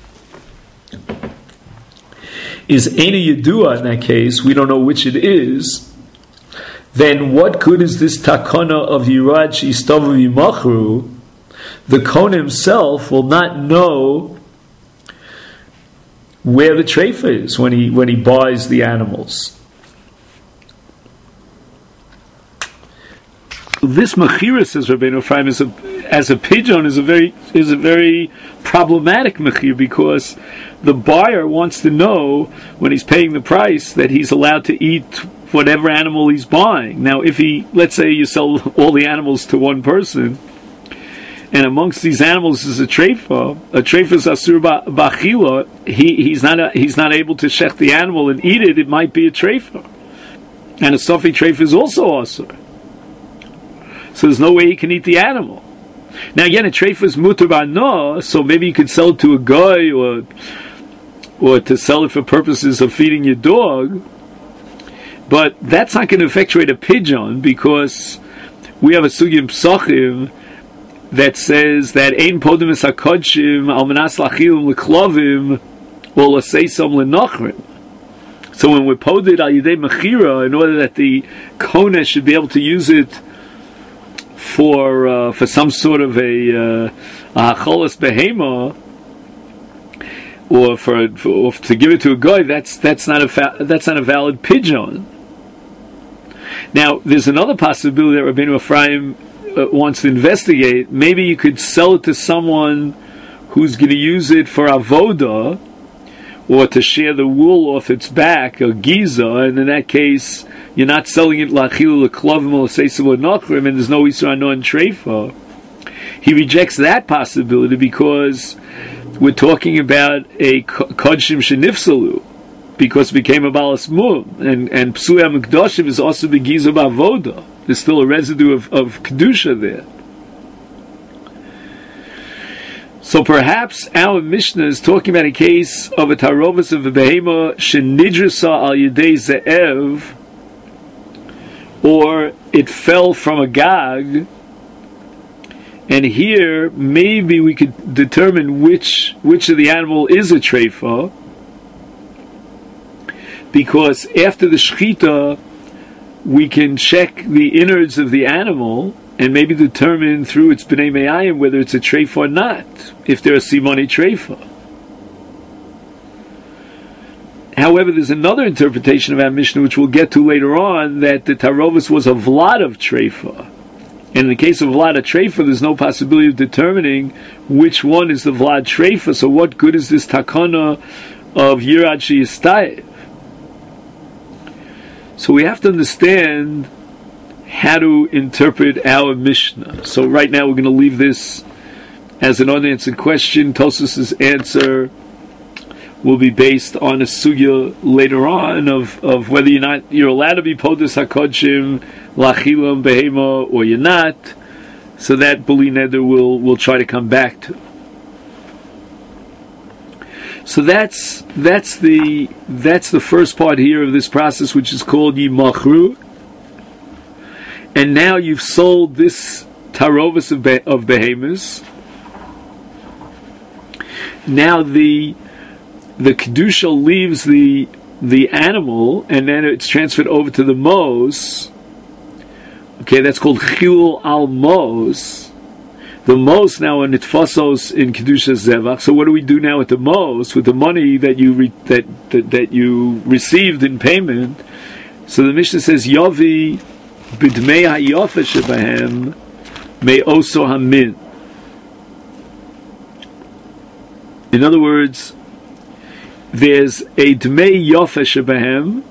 A: is Eina Yedua in that case, we don't know which it is, then what good is this takana of Yirad Shistavu Yimachru? The Kohen himself will not know where the treifa is when he buys the animals. This mechira, says Rabbeinu Ephraim, is as a pigeon is a very problematic mechir, because the buyer wants to know when he's paying the price that he's allowed to eat whatever animal he's buying. Now, if let's say you sell all the animals to one person, and amongst these animals is a treifa is asur b'achila, he's not able to shech the animal and eat it. It might be a treifa, and a sofi treifa is also asur. So there's no way he can eat the animal. Now again, a treifa is mutar b'ano, so maybe you could sell it to a guy or to sell it for purposes of feeding your dog. But that's not going to effectuate a pigeon, because we have a sugim psachim that says that ein podim es hakodshim al manas lachilim leklovim or laseisam lenochrim. So when we're poded al yidei mechira, in order that the konesh should be able to use it for some sort of a hacholas behema, or to give it to a guy, that's not a valid pigeon. Now, there's another possibility that Rabbeinu Ephraim wants to investigate. Maybe you could sell it to someone who's going to use it for avoda, or to share the wool off its back, a giza, and in that case, you're not selling it la'achilu l'klovim or l'seisel l'nochrim, and there's no isur anon treifa. He rejects that possibility because we're talking about a kodshim shenifsalu, because it became a balas mum, and psuya mikdoshim is also the giza b'avoda. There's still a residue of kedusha there. So perhaps our Mishnah is talking about a case of a tarovas of a behema shenidrisa al yedei ze'ev, or it fell from a gag, and here maybe we could determine which of the animal is a treifa, because after the shechita we can check the innards of the animal and maybe determine through its b'nei me'ayim whether it's a treifa or not, if they're a simoni treifa. However, there's another interpretation of our Mishnah, which we'll get to later on, that the tarovas was a vlad of treifa. And in the case of vlad of treifa, there's no possibility of determining which one is the vlad treifa. So what good is this takana of yirad sheyistayev? So we have to understand how to interpret our Mishnah. So right now we're going to leave this as an unanswered question. Tosfos' answer will be based on a sugya later on of whether you're allowed to be podes hakodshim lachilam behema or you're not. So that b'li neder we'll try to come back to. So that's the first part here of this process, which is called yimachru. And now you've sold this tarovas of behemoths. Now the kedusha leaves the animal, and then it's transferred over to the mos. Okay, that's called chilul al mos. The mos now in itfasos in kedusha zevach. So what do we do now with the mos, with the money that you received in payment? So the Mishnah says yavi b'dmei hayofa shebahem me'oso hamin. In other words, there's a dmei yofa shebahem,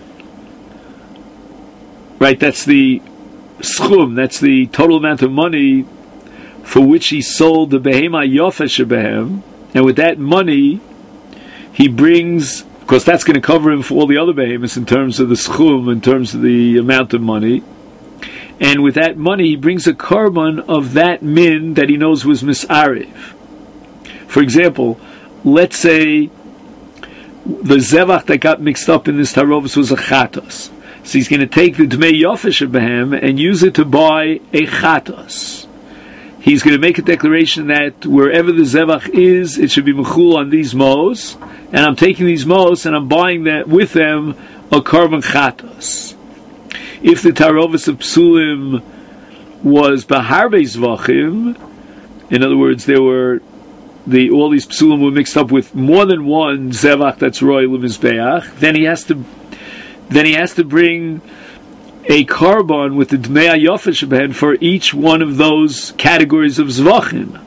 A: right? That's the schum, that's the total amount of money for which he sold the behema yofa shebahem, and with that money he brings, of course that's going to cover him for all the other behemoths in terms of the schum, in terms of the amount of money, and with that money he brings a korban of that min that he knows was misarev. For example, let's say the zevach that got mixed up in this tarovas was a chatos. So he's going to take the dmei yofa shebahem and use it to buy a chatos. He's going to make a declaration that wherever the zevach is, it should be mechul on these mos, and I'm taking these mos and I'm buying that with them a korban chatos. If the tarovas of psulim was baharbe zvachim, in other words, there were all these psulim were mixed up with more than one zevach that's roy l'mizbeach, then he has to bring a carbon with the Dmei HaYofa Sheben for each one of those categories of Zvachim.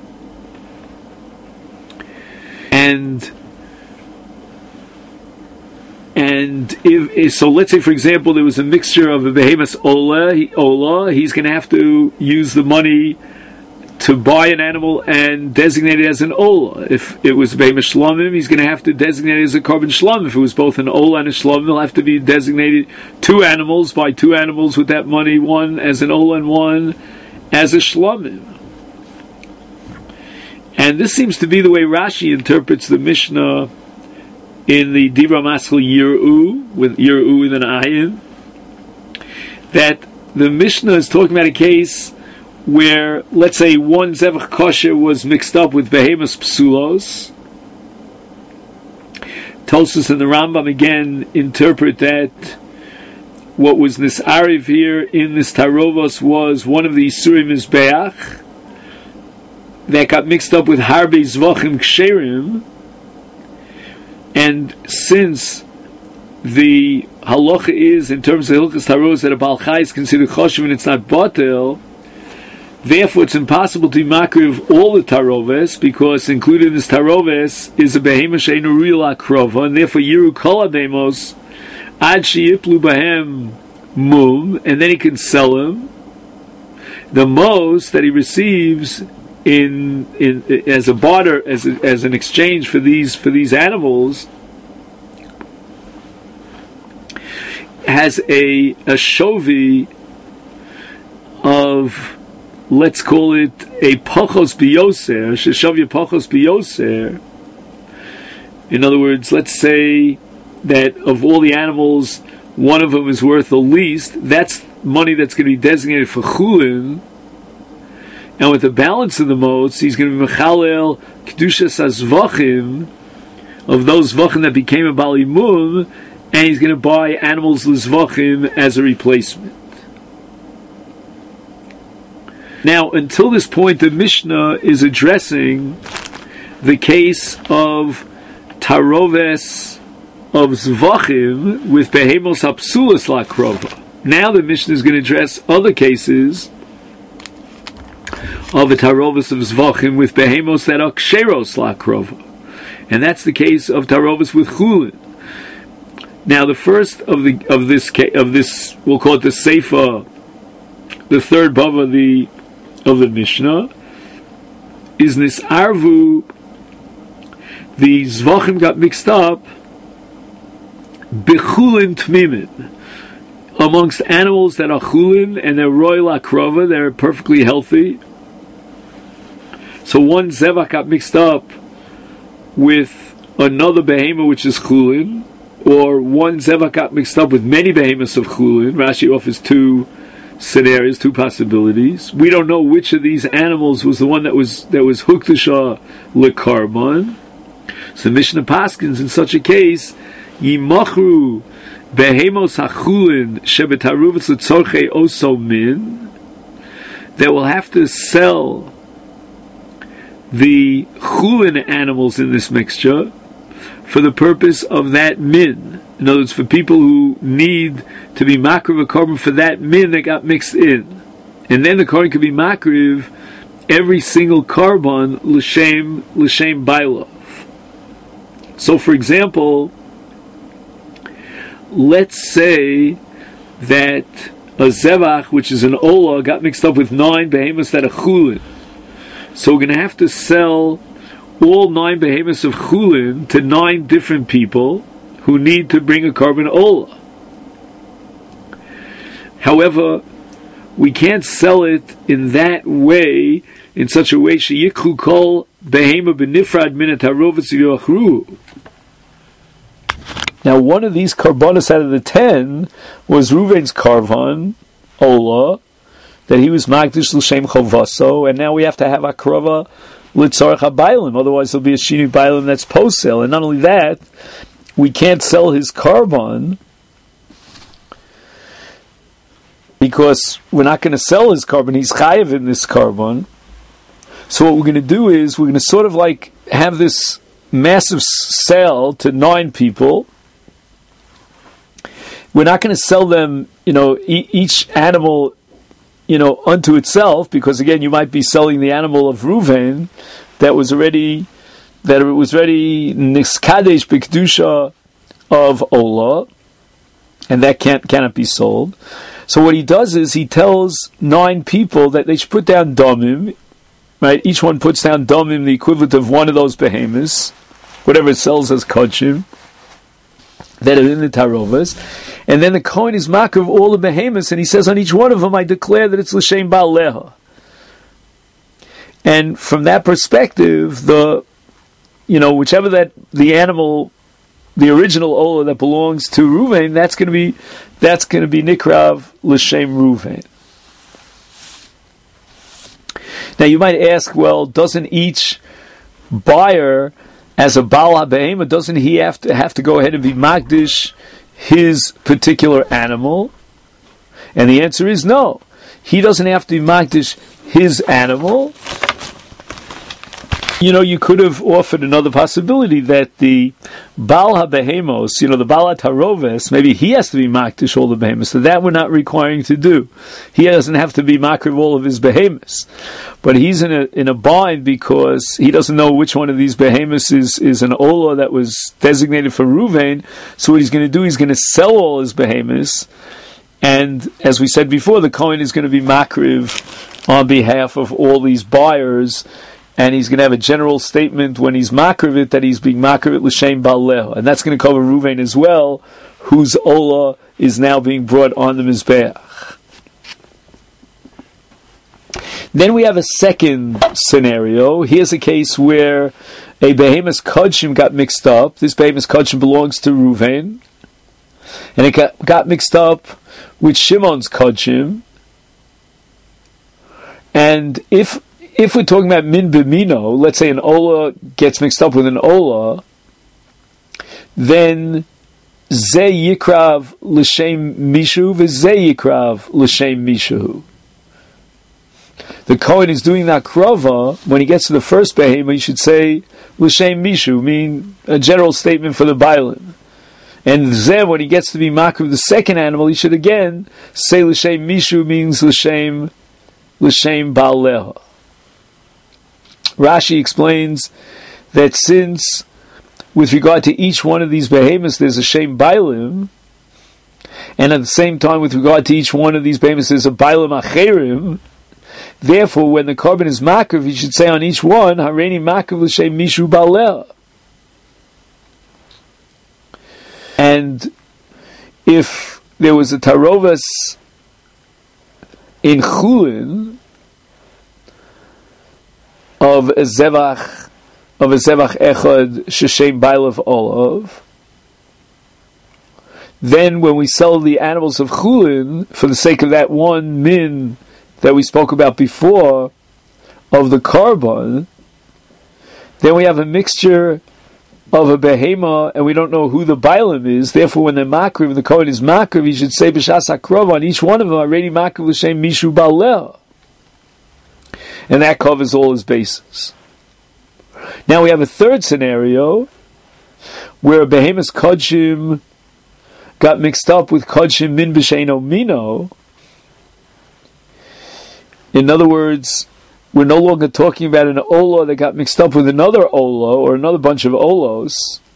A: And if so, let's say, for example, there was a mixture of a behemoth Ola, he's going to have to use the money to buy an animal and designate it as an Ola. If it was a behemoth Shlomim, he's going to have to designate it as a carbon Shlomim. If it was both an Ola and a Shlomim, he'll have to be designated two animals, buy two animals with that money, one as an Ola and one as a Shlomim. And this seems to be the way Rashi interprets the Mishnah in the Dibra Maschil Yir'u, with Yir'u with an ayin, that the Mishnah is talking about a case where, let's say, one Zevach Kosher was mixed up with Behemoth Psulos. Tosfos and the Rambam again interpret that what was Nis'ariv here in this Tarovos was one of the Yisurim Mizbeach that got mixed up with Harbe Zvachim Ksherim. And since the halacha is, in terms of Hilchos Tarovos, that a Baal Chai is considered choshev and it's not batel, therefore it's impossible to makriv all the Taroves, because included in this Taroves is a behemoth she'einu ruya lakrova, and therefore yiru kol habehemos ad sheyiplu bahem mum, and then he can sell them. The most that he receives in as a barter, as an exchange for these animals, has a shovi of, let's call it a pachos biyoser, sheshavya pachos biyoser. In other words, let's say that of all the animals, one of them is worth the least. That's money that's going to be designated for chulin. And with the balance of the motes, he's going to be mechalel kedushas hazvachim of those zvachim that became a balimum, and he's going to buy animals l'zvachim as a replacement. Now, until this point, the Mishnah is addressing the case of taroves of zvachim with behemos hapsulas lakrova. Now the Mishnah is going to address other cases of a tarovis of zvachim with behemos that are ksheros lakrova, and that's the case of tarovis with chulin. Now, the first of this we'll call it the seifa, the third bava of the Mishnah, is nisarvu. The zvachim got mixed up bechulin tmimin, amongst animals that are chulin and they're royal akrova, they're perfectly healthy. So one zevach got mixed up with another behemoth which is chulin, or one zevach got mixed up with many behemoths of chulin. Rashi offers two scenarios, two possibilities. We don't know which of these animals was the one that was huktasha lekarbon. So Mishnah Paskins in such a case, yimachru behemos hachulin shebetaruvus letzorchei oso min, that will have to sell the chulin animals in this mixture for the purpose of that min. In other words, for people who need to be makriv a carbon for that min that got mixed in. And then the carbon could be makriv every single carbon l'shem bailov. So, for example, let's say that a zevach, which is an ola, got mixed up with 9 behemoths that are chulin. So we're going to have to sell all 9 behemoths of chulin to 9 different people who need to bring a carbon ola. However, we can't sell it in that way, in such a way sheyikhu kol behema benifrad min hatarovos yochru. Now, one of these karbonos out of the 10 was Reuven's karvan ola, that he was magdish l'shem chovaso, and now we have to have akrova l'tzarech habaylim, otherwise there'll be a shinu baylim that's post-sale. And not only that, we can't sell his carbon because we're not going to sell his carbon. He's chayev in this carbon. So what we're going to do is we're going to sort of like have this massive sale to 9 people, we're not going to sell them, each animal, unto itself, because again, you might be selling the animal of Reuven that it was already niskadesh b'kedusha of Ola, and that cannot be sold. So what he does is he tells 9 people that they should put down domim, right? Each one puts down domim, the equivalent of one of those behemoths, whatever it sells as kodshim, that are in the tarovas, and then the Kohen is makar of all the behemoths, and he says on each one of them, I declare that it's l'shem ba'al leha. And from that perspective, whichever that the animal, the original olah that belongs to Reuven, that's going to be nikrav l'shem Reuven. Now you might ask, well, doesn't each buyer, as a Baal HaBehema, doesn't he have to go ahead and be Magdish his particular animal? And the answer is no. He doesn't have to be Magdish his animal. You could have offered another possibility that the Baal HaBehemos, the Baal HaTaroves, maybe he has to be Magdish all the Behemos. So that we're not requiring to do. He doesn't have to be Makriv all of his Behemos. But he's in a bind because he doesn't know which one of these Behemos is an Olah that was designated for Reuven. So what he's going to do, he's going to sell all his Behemos. And as we said before, the Kohen is going to be Makriv on behalf of all these buyers. And he's going to have a general statement when he's makriv it that he's being makriv it l'shem ba'al leha, and that's going to cover Reuven as well, whose olah is now being brought on the mizbeach. Then we have a second scenario. Here's a case where a behemoth's kodshim got mixed up. This behemoth's kodshim belongs to Reuven, and it got mixed up with Shimon's kodshim. And if we're talking about min b'mino, let's say an olah gets mixed up with an olah, then ze yikrav l'shem mishu v'ze yikrav l'shem mishu. The Kohen is doing that krava. When he gets to the first behema, he should say l'shem mishu, mean a general statement for the bailim. And ze, when he gets to be makriv the second animal, he should again say l'shem mishu, means l'shem ba'al leha. Rashi explains that since, with regard to each one of these behemoths, there's a shem bailim, and at the same time, with regard to each one of these behemoths, there's a bailim acherim. Therefore, when the korban is makriv, he should say on each one, Hareini makriv l'shem mishu ba'al leha. And if there was a tarovas in Chulin of a zevach echad sheshem bailav olav, then when we sell the animals of Chulin, for the sake of that one min that we spoke about before, of the korban, then we have a mixture of a behema, and we don't know who the bailim is. Therefore, when the makriv, the Kohen is makriv, he should say b'shas hakrov on each one of them, already makriv l'shem mishu ba'al leha. And that covers all his bases. Now we have a third scenario where a behemoth's kodshim got mixed up with kodshim min b'sheino mino. In other words, we're no longer talking about an olah that got mixed up with another olah or another bunch of olos.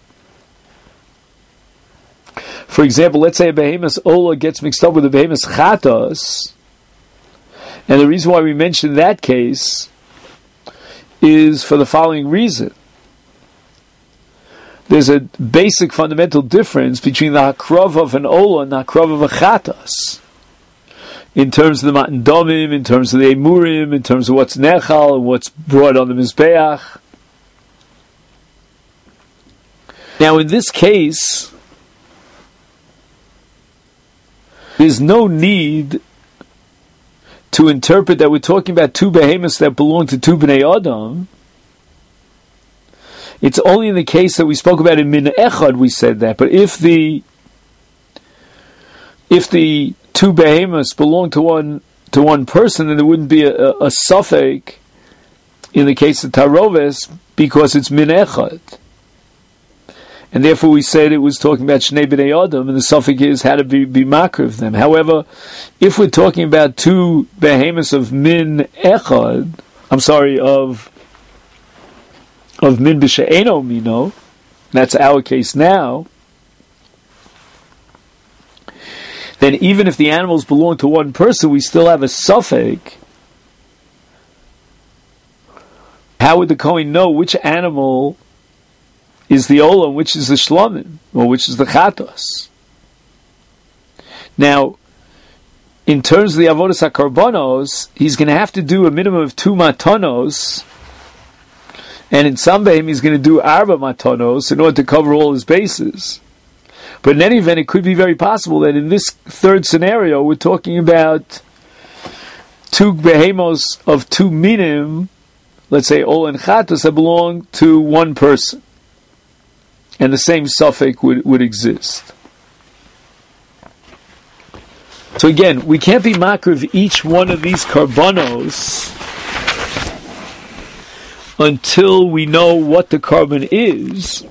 A: For example, let's say a behemoth's olah gets mixed up with a behemoth's chatas. And the reason why we mention that case is for the following reason. There's a basic fundamental difference between the hakrav of an olah and the hakrav of a chatas. In terms of the matan domim, in terms of the emurim, in terms of what's nechal and what's brought on the mizbeach. Now in this case, there's no need to interpret that we're talking about two behemoths that belong to two bnei adam. It's only in the case that we spoke about in min echad we said that. But if the two behemoths belong to one person, then there wouldn't be a suffix in the case of taroves because it's min echad. And therefore we said it was talking about Shnei B'nei Adam, and the suffix is how to be makar of them. However, if we're talking about two behemoths of min echad, of min b'she'eno mino, that's our case now, then even if the animals belong to one person, we still have a suffix. How would the Kohen know which animal is the olam, which is the shlomim, or which is the chatos? Now, in terms of the avodas hakarbonos, he's going to have to do a minimum of 2 matanos, and in some behem he's going to do 4 matanos in order to cover all his bases. But in any event, it could be very possible that in this third scenario, we're talking about 2 behemos of 2 minim, let's say ol and chatos, that belong to one person. And the same suffix would exist. So again, we can't be makar of each one of these karbanos until we know what the carbon is.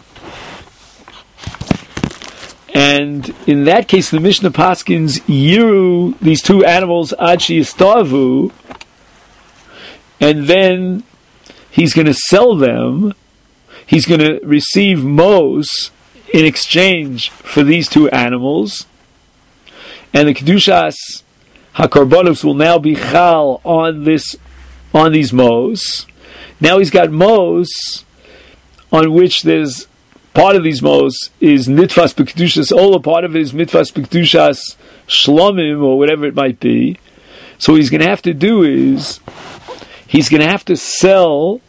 A: And in that case, the Mishnah paskins yiru these 2 animals ad sheyistavu, and then he's going to sell them. He's going to receive mos in exchange for these 2 animals, and the kedushas hakarbonos will now be chal on these mos. Now he's got mos on which there's part of these mos is nitfas b'kedushas ola, part of it is nitfas b'kedushas shlomim, or whatever it might be. So what he's going to have to do is he's going to have to sell.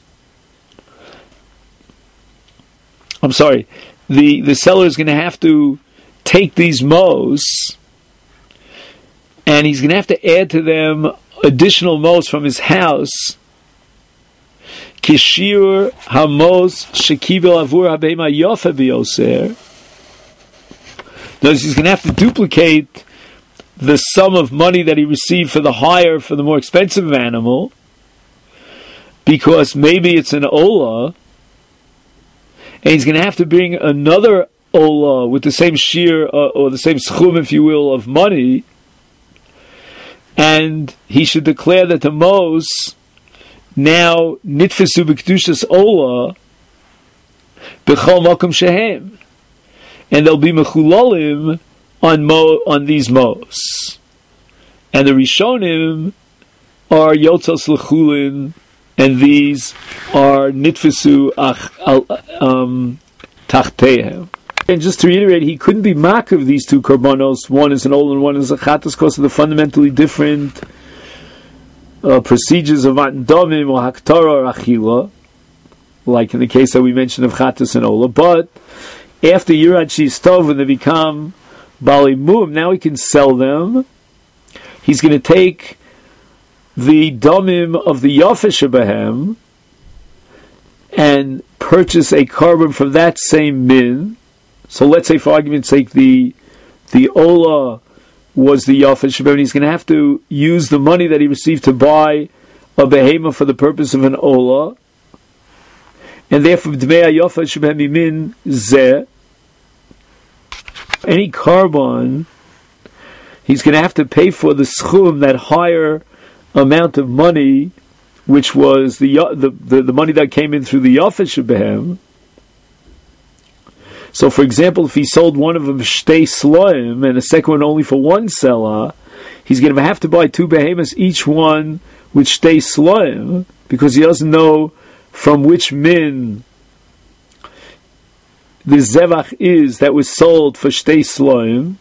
A: The seller is going to have to take these mos, and he's going to have to add to them additional mos from his house. Kishir hamos shekibel avur habema yofa bioser. Notice he's going to have to duplicate the sum of money that he received for the hire for the more expensive animal, because maybe it's an ola, and he's going to have to bring another ola with the same shear, or the same schum, if you will, of money, and he should declare that the mos now nitfisu b'kedushas ola b'chol makom shehem, and they'll be mechulalim on these mos, and the rishonim are yotzos lechulin, and these are nitfisu tachtehem. And just to reiterate, he couldn't be makar of these 2 karbanos. One is an ol and one is a chatos, because of the fundamentally different procedures of matan domim or haktara or achila, like in the case that we mentioned of chatos and ola. But after yirad shistov, when they become bali mum, now he can sell them. He's going to take the domim of the yafeh shebahem and purchase a carbon from that same min. So let's say, for argument's sake, the ola was the yafeh shebahem. He's going to have to use the money that he received to buy a behema for the purpose of an ola, and therefore dmei yafeh shebahem min zeh. Any carbon, he's going to have to pay for the schum, that higher amount of money, which was the money that came in through the yafeh shebahem. So, for example, if he sold one of them shtei sloim and the second one only for 1 selah, he's going to have to buy 2 behemoths, each one with shtei sloim, because he doesn't know from which min the zevach is that was sold for shtei sloim,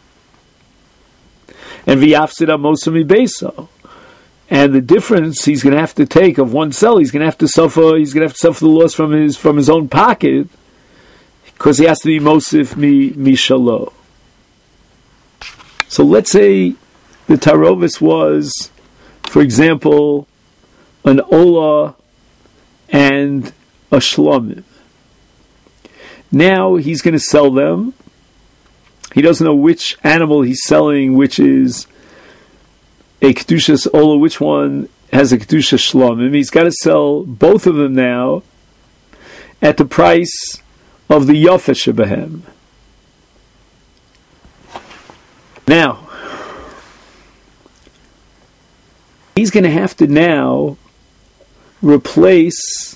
A: and v'yafsid amosam ibeso. And the difference he's going to have to take of 1 cell, he's going to have to suffer the loss from his own pocket, because he has to be mosif mishalo. So let's say the tarovis was, for example, an ola and a shlomim. Now he's going to sell them. He doesn't know which animal he's selling, which is a kedushas ola, which one has a kedusha shlomim. He's got to sell both of them now at the price of the Yofa Shebehem. Now, he's going to have to now replace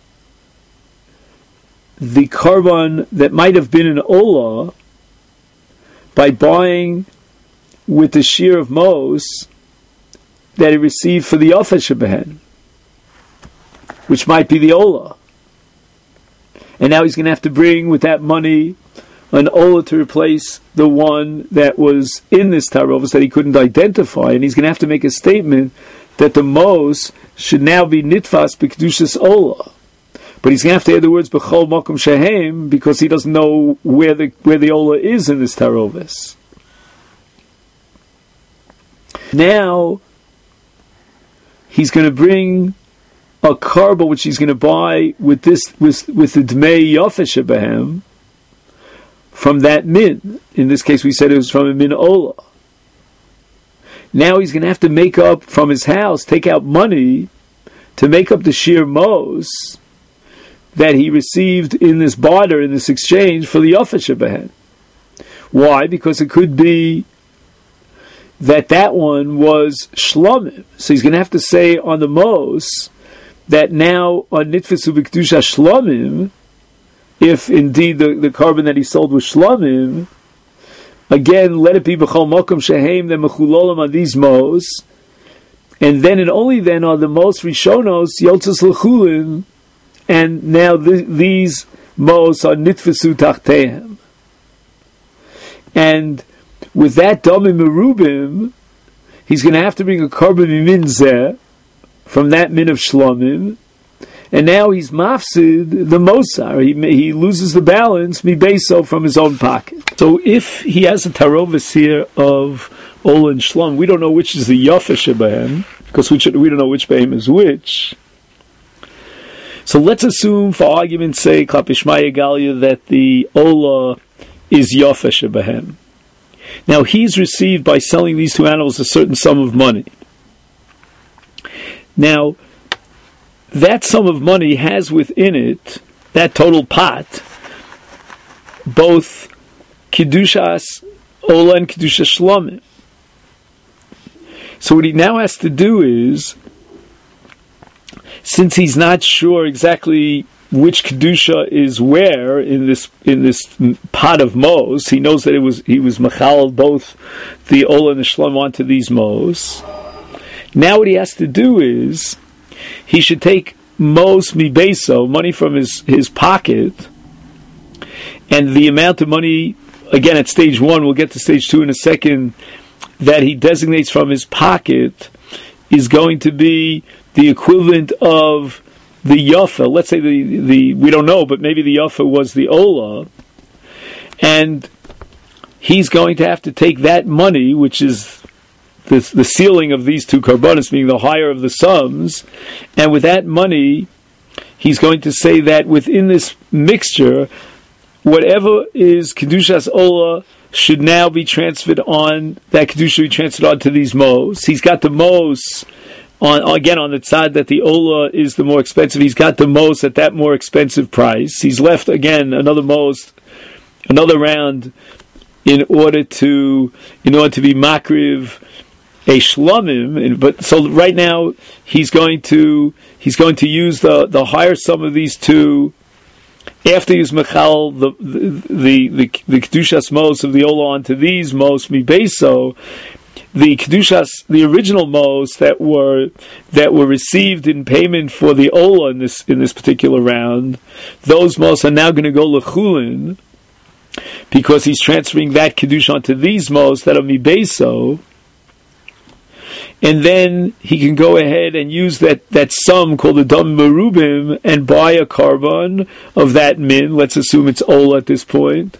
A: the carbon that might have been an Ola by buying with the shear of Mos that he received for the Yofa Shebehem, which might be the Ola. And now he's going to have to bring with that money an Ola to replace the one that was in this Tarovos that he couldn't identify, and he's going to have to make a statement that the Mos should now be Nitfas B'Kedushas Ola. But he's going to have to add the words B'chol Mokum Shehem because he doesn't know where the Ola is in this Tarovos. Now he's going to bring a karba which he's going to buy with the Dmei Yofa Shebehem from that min. In this case, we said it was from a min Ola. Now he's going to have to make up from his house, take out money to make up the sheer Mos that he received in this barter, in this exchange for the Yofa Shebehem. Why? Because it could be that one was Shlomim. So he's going to have to say on the Mos that now on Nitfisu B'Kedusha Shlomim, if indeed the carbon that he sold was Shlomim, again, let it be B'chol Mokum Shehem, then Mechulolam on these Mos, and then and only then are the Mos Rishonos Yotzes L'chulin, and now these Mos are Nitfisu Tachtehem. And with that Domim Merubim, he's going to have to bring a carbon min zeh from that min of Shlomim, and now he's mafsid the Mosar. He loses the balance mibeso from his own pocket. So if he has a tarovis here of Ola and Shlom, we don't know which is the Yofa Shebehem because we don't know which behem is which. So let's assume, for argument's sake, Klapishmaya Galia, that the Ola is Yofa Shebehem. Now he's received by selling these two animals a certain sum of money. Now, that sum of money has within it, that total pot, both Kedushas Ola and Kedushas Shlomim. So what he now has to do is, since he's not sure exactly which Kedusha is where in this pot of Mos, he knows that he was Machal both the Ola and the Shlom onto these Mos. Now what he has to do is, he should take Mos Mibeso, money from his pocket, and the amount of money, again at stage 1, we'll get to stage 2 in a second, that he designates from his pocket is going to be the equivalent of the Yofa. Let's say the we don't know, but maybe the Yofa was the Ola, and he's going to have to take that money, which is the ceiling of these two karbonis, being the higher of the sums, and with that money, he's going to say that within this mixture, whatever is Kedushas Ola should now be transferred on, that Kedusha should be transferred on to these Mos. He's got the Mos on the side that the Ola is the more expensive. He's got the Mos at that more expensive price. He's left again another round in order to be makriv a shlomim, but so right now he's going to use the higher sum of these two after he's mechal the kedushas mos of the ola onto these mos mibeso. The kedushas, the original mos that were received in payment for the ola in this particular round, those mos are now going to go lechulin because he's transferring that kedusha onto these mos that are mibeso. And then he can go ahead and use that sum called the Dam Merubim and buy a carbon of that min. Let's assume it's Ola at this point.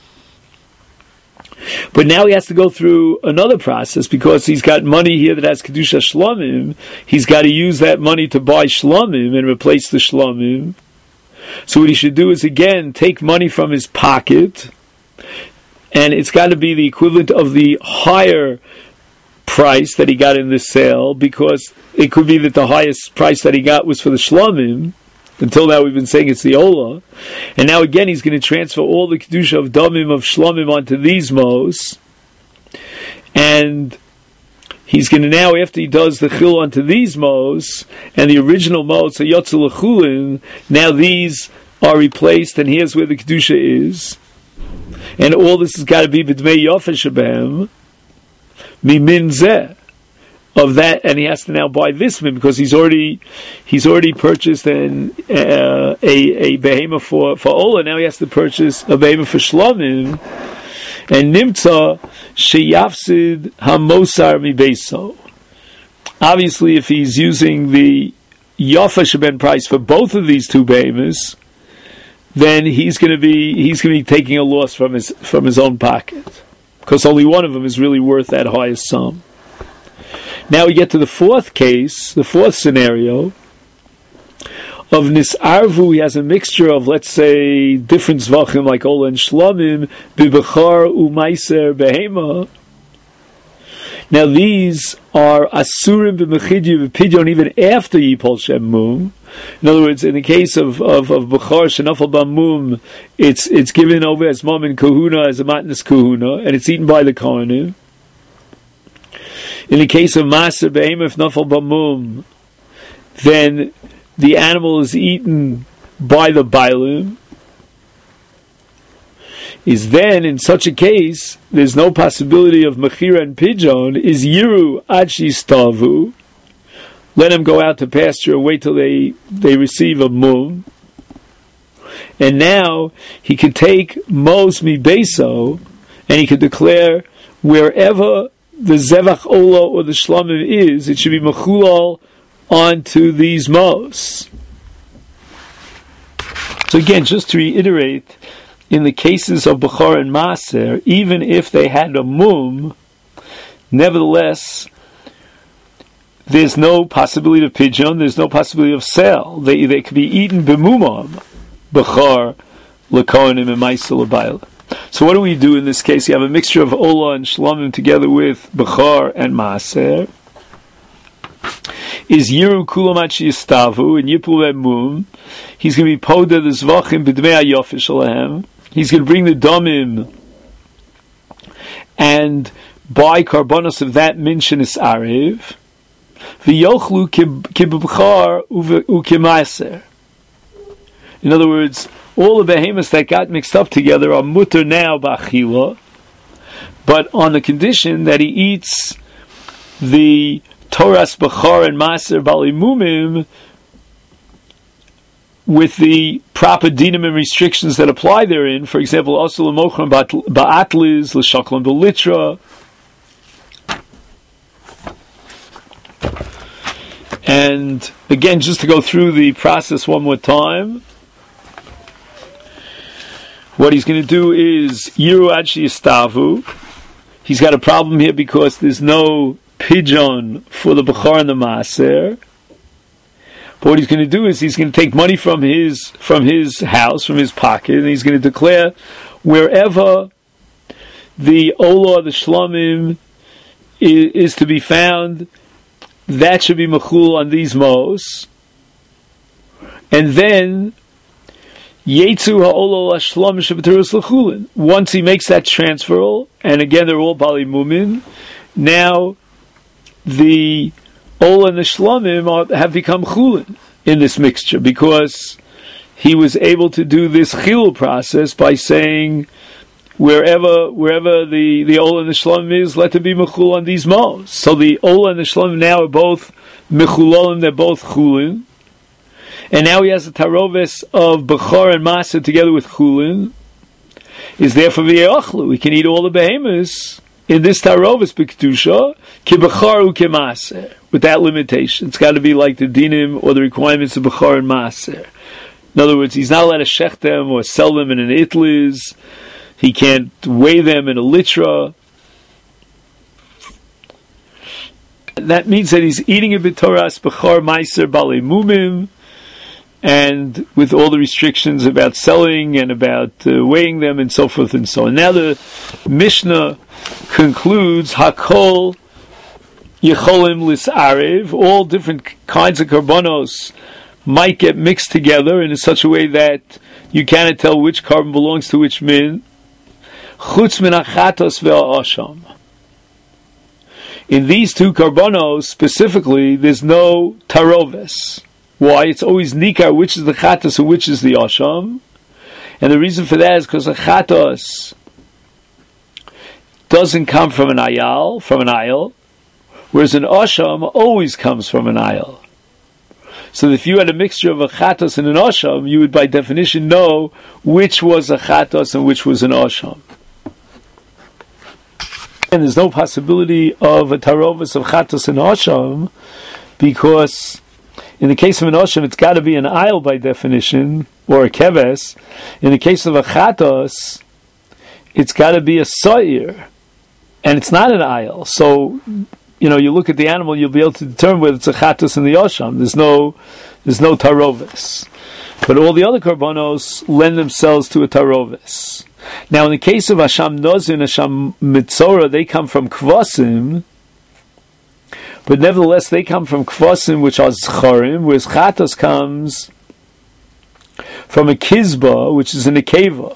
A: But now he has to go through another process because he's got money here that has Kedusha Shlomim. He's got to use that money to buy Shlomim and replace the Shlomim. So what he should do is again take money from his pocket, and it's got to be the equivalent of the higher price that he got in this sale, because it could be that the highest price that he got was for the shlomim, Until now we've been saying it's the Ola. And now again he's going to transfer all the Kedusha of Damim, of Shlomim onto these Mos. And he's going to now, after he does the Chil onto these Mos, and the original Mos, the Yotzul Chulin, now these are replaced, and here's where the Kedusha is. And all this has got to be B'dmei Yofa Shabam, Mimin Zeh. Of that, and he has to now buy this min because he's already purchased a behema for Ola. Now he has to purchase a behema for Shlomim, and Nimtza sheyafsid hamosar mi beiso. Obviously, if he's using the Yafa Sheben price for both of these two behemoths, then he's going to be taking a loss from his own pocket because only one of them is really worth that highest sum. Now we get to the fourth case, the fourth scenario of Nisarvu. He has a mixture of, let's say, different zvachim like Ola and Shlomim, Bibachar Umaiser Behema. Now these are Asurim B'mechidyu B'pidyon even after Yipol Shem Mum. In other words, in the case of Bachar Shenafal Bamum, it's given over as Mom and Kahuna, as a Matnas Kahuna, and it's eaten by the Kohanim. In the case of Maser Behema, if Nafal Bamum, then the animal is eaten by the Bailim. Is then, in such a case, there's no possibility of Mechira and Pidyon, is Yiru Achi Stavu. Let them go out to pasture and wait till they receive a Mum. And now, he could take Mos Mi Beso, and he could declare wherever the Zevach Ola or the Shlomim is, it should be Mechulal onto these Mos. So again, just to reiterate, in the cases of Bechor and Maser, even if they had a Mum, nevertheless, there's no possibility of Pidyon, there's no possibility of sale. They could be eaten B'mumam, Bechor, Lakonim, and Maisel Abayla. So what do we do in this case? You have a mixture of Ola and Shlomim together with Bechor and Maser. Is Yiru Kulamachi Yistavu and Yipul Mum. He's going to be Poda the Zvachim B'dmei HaYofish Alehem. He's going to bring the Domim and buy karbonos of that Minshin is Arev. V'yochlu kib'bchar u'kemaser. In other words, all the behemoths that got mixed up together are mutter now b'achila, but on the condition that he eats the Torah's Bechar and Maser Balimumim with the proper dinim and restrictions that apply therein. For example, also l'mochram ba'atliz, l'shaklam b'litra. And again, just to go through the process one more time, what he's going to do is Yiru Adshi Yistavu. He's got a problem here because there's no Pidyon for the Bechar and the Maser. But what he's going to do is he's going to take money from his house, from his pocket, and he's going to declare wherever the Ola, the Shlomim, is to be found, that should be Mechul on these Mos. And then Yetzu ha'ola la'shlom shebeterus l'chulin. Once he makes that transfer, and again they're all bali mumin, now the ola and the shlomim have become chulin in this mixture because he was able to do this chilul process by saying wherever the ola and the shlomim is, let it be mechul on these mos. So the ola and the shlomim now are both mechulolim, they're both chulin. And now he has a taroves of Bechor and Maser together with Chulin. Is therefore v'ye'ochlu. We can eat all the behemoths in this taroves b'kedusha ki Bechor u ki Maser. With that limitation, it's got to be like the dinim or the requirements of Bechor and Maser. In other words, he's not allowed to shech them or sell them in an itliz. He can't weigh them in a litra. That means that he's eating a b'toras Bechor Maser balei mumim, and with all the restrictions about selling and about weighing them and so forth and so on. Now the Mishnah concludes Hakol Yecholim Lisarev, all different kinds of karbonos might get mixed together in such a way that you cannot tell which carbon belongs to which min. Chutz min hachatos ve'asham. In these two karbonos specifically, there's no taroves. Why? It's always nikar, which is the chatos and which is the asham. And the reason for that is because the chatos doesn't come from an ayal, whereas an asham always comes from an ayal. So if you had a mixture of a chatos and an asham, you would by definition know which was a chatos and which was an asham. And there's no possibility of a tarovis of chatos and asham, because in the case of an asham, it's got to be an ayal by definition, or a keves. In the case of a chatos, it's got to be a soir, and it's not an ayal. So, you look at the animal, you'll be able to determine whether it's a chatos and the asham. There's no tarovis. But all the other karbonos lend themselves to a tarovis. Now, in the case of Asham Nozir and Asham Mitzora, they come from Kvasim, but nevertheless they come from Kvasim, which are Zcharim, whereas Chatos comes from a Kizba, which is an Akeva.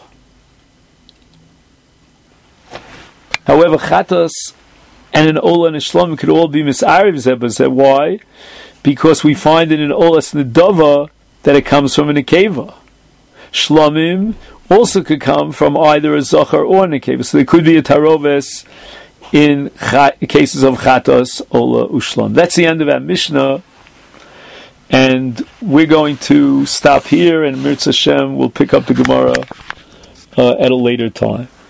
A: However, Chatos and an Ola and a Shlomim could all be Mis'ariv Zebazeh. Why? Because we find in an Olas Nedava that it comes from an Akeva. Shlomim also could come from either a Zohar or an Akeva. So there could be a Taroves in cases of Chatos, Ola, Ushlam. That's the end of our Mishnah. And we're going to stop here, and Mirz Hashem will pick up the Gemara at a later time.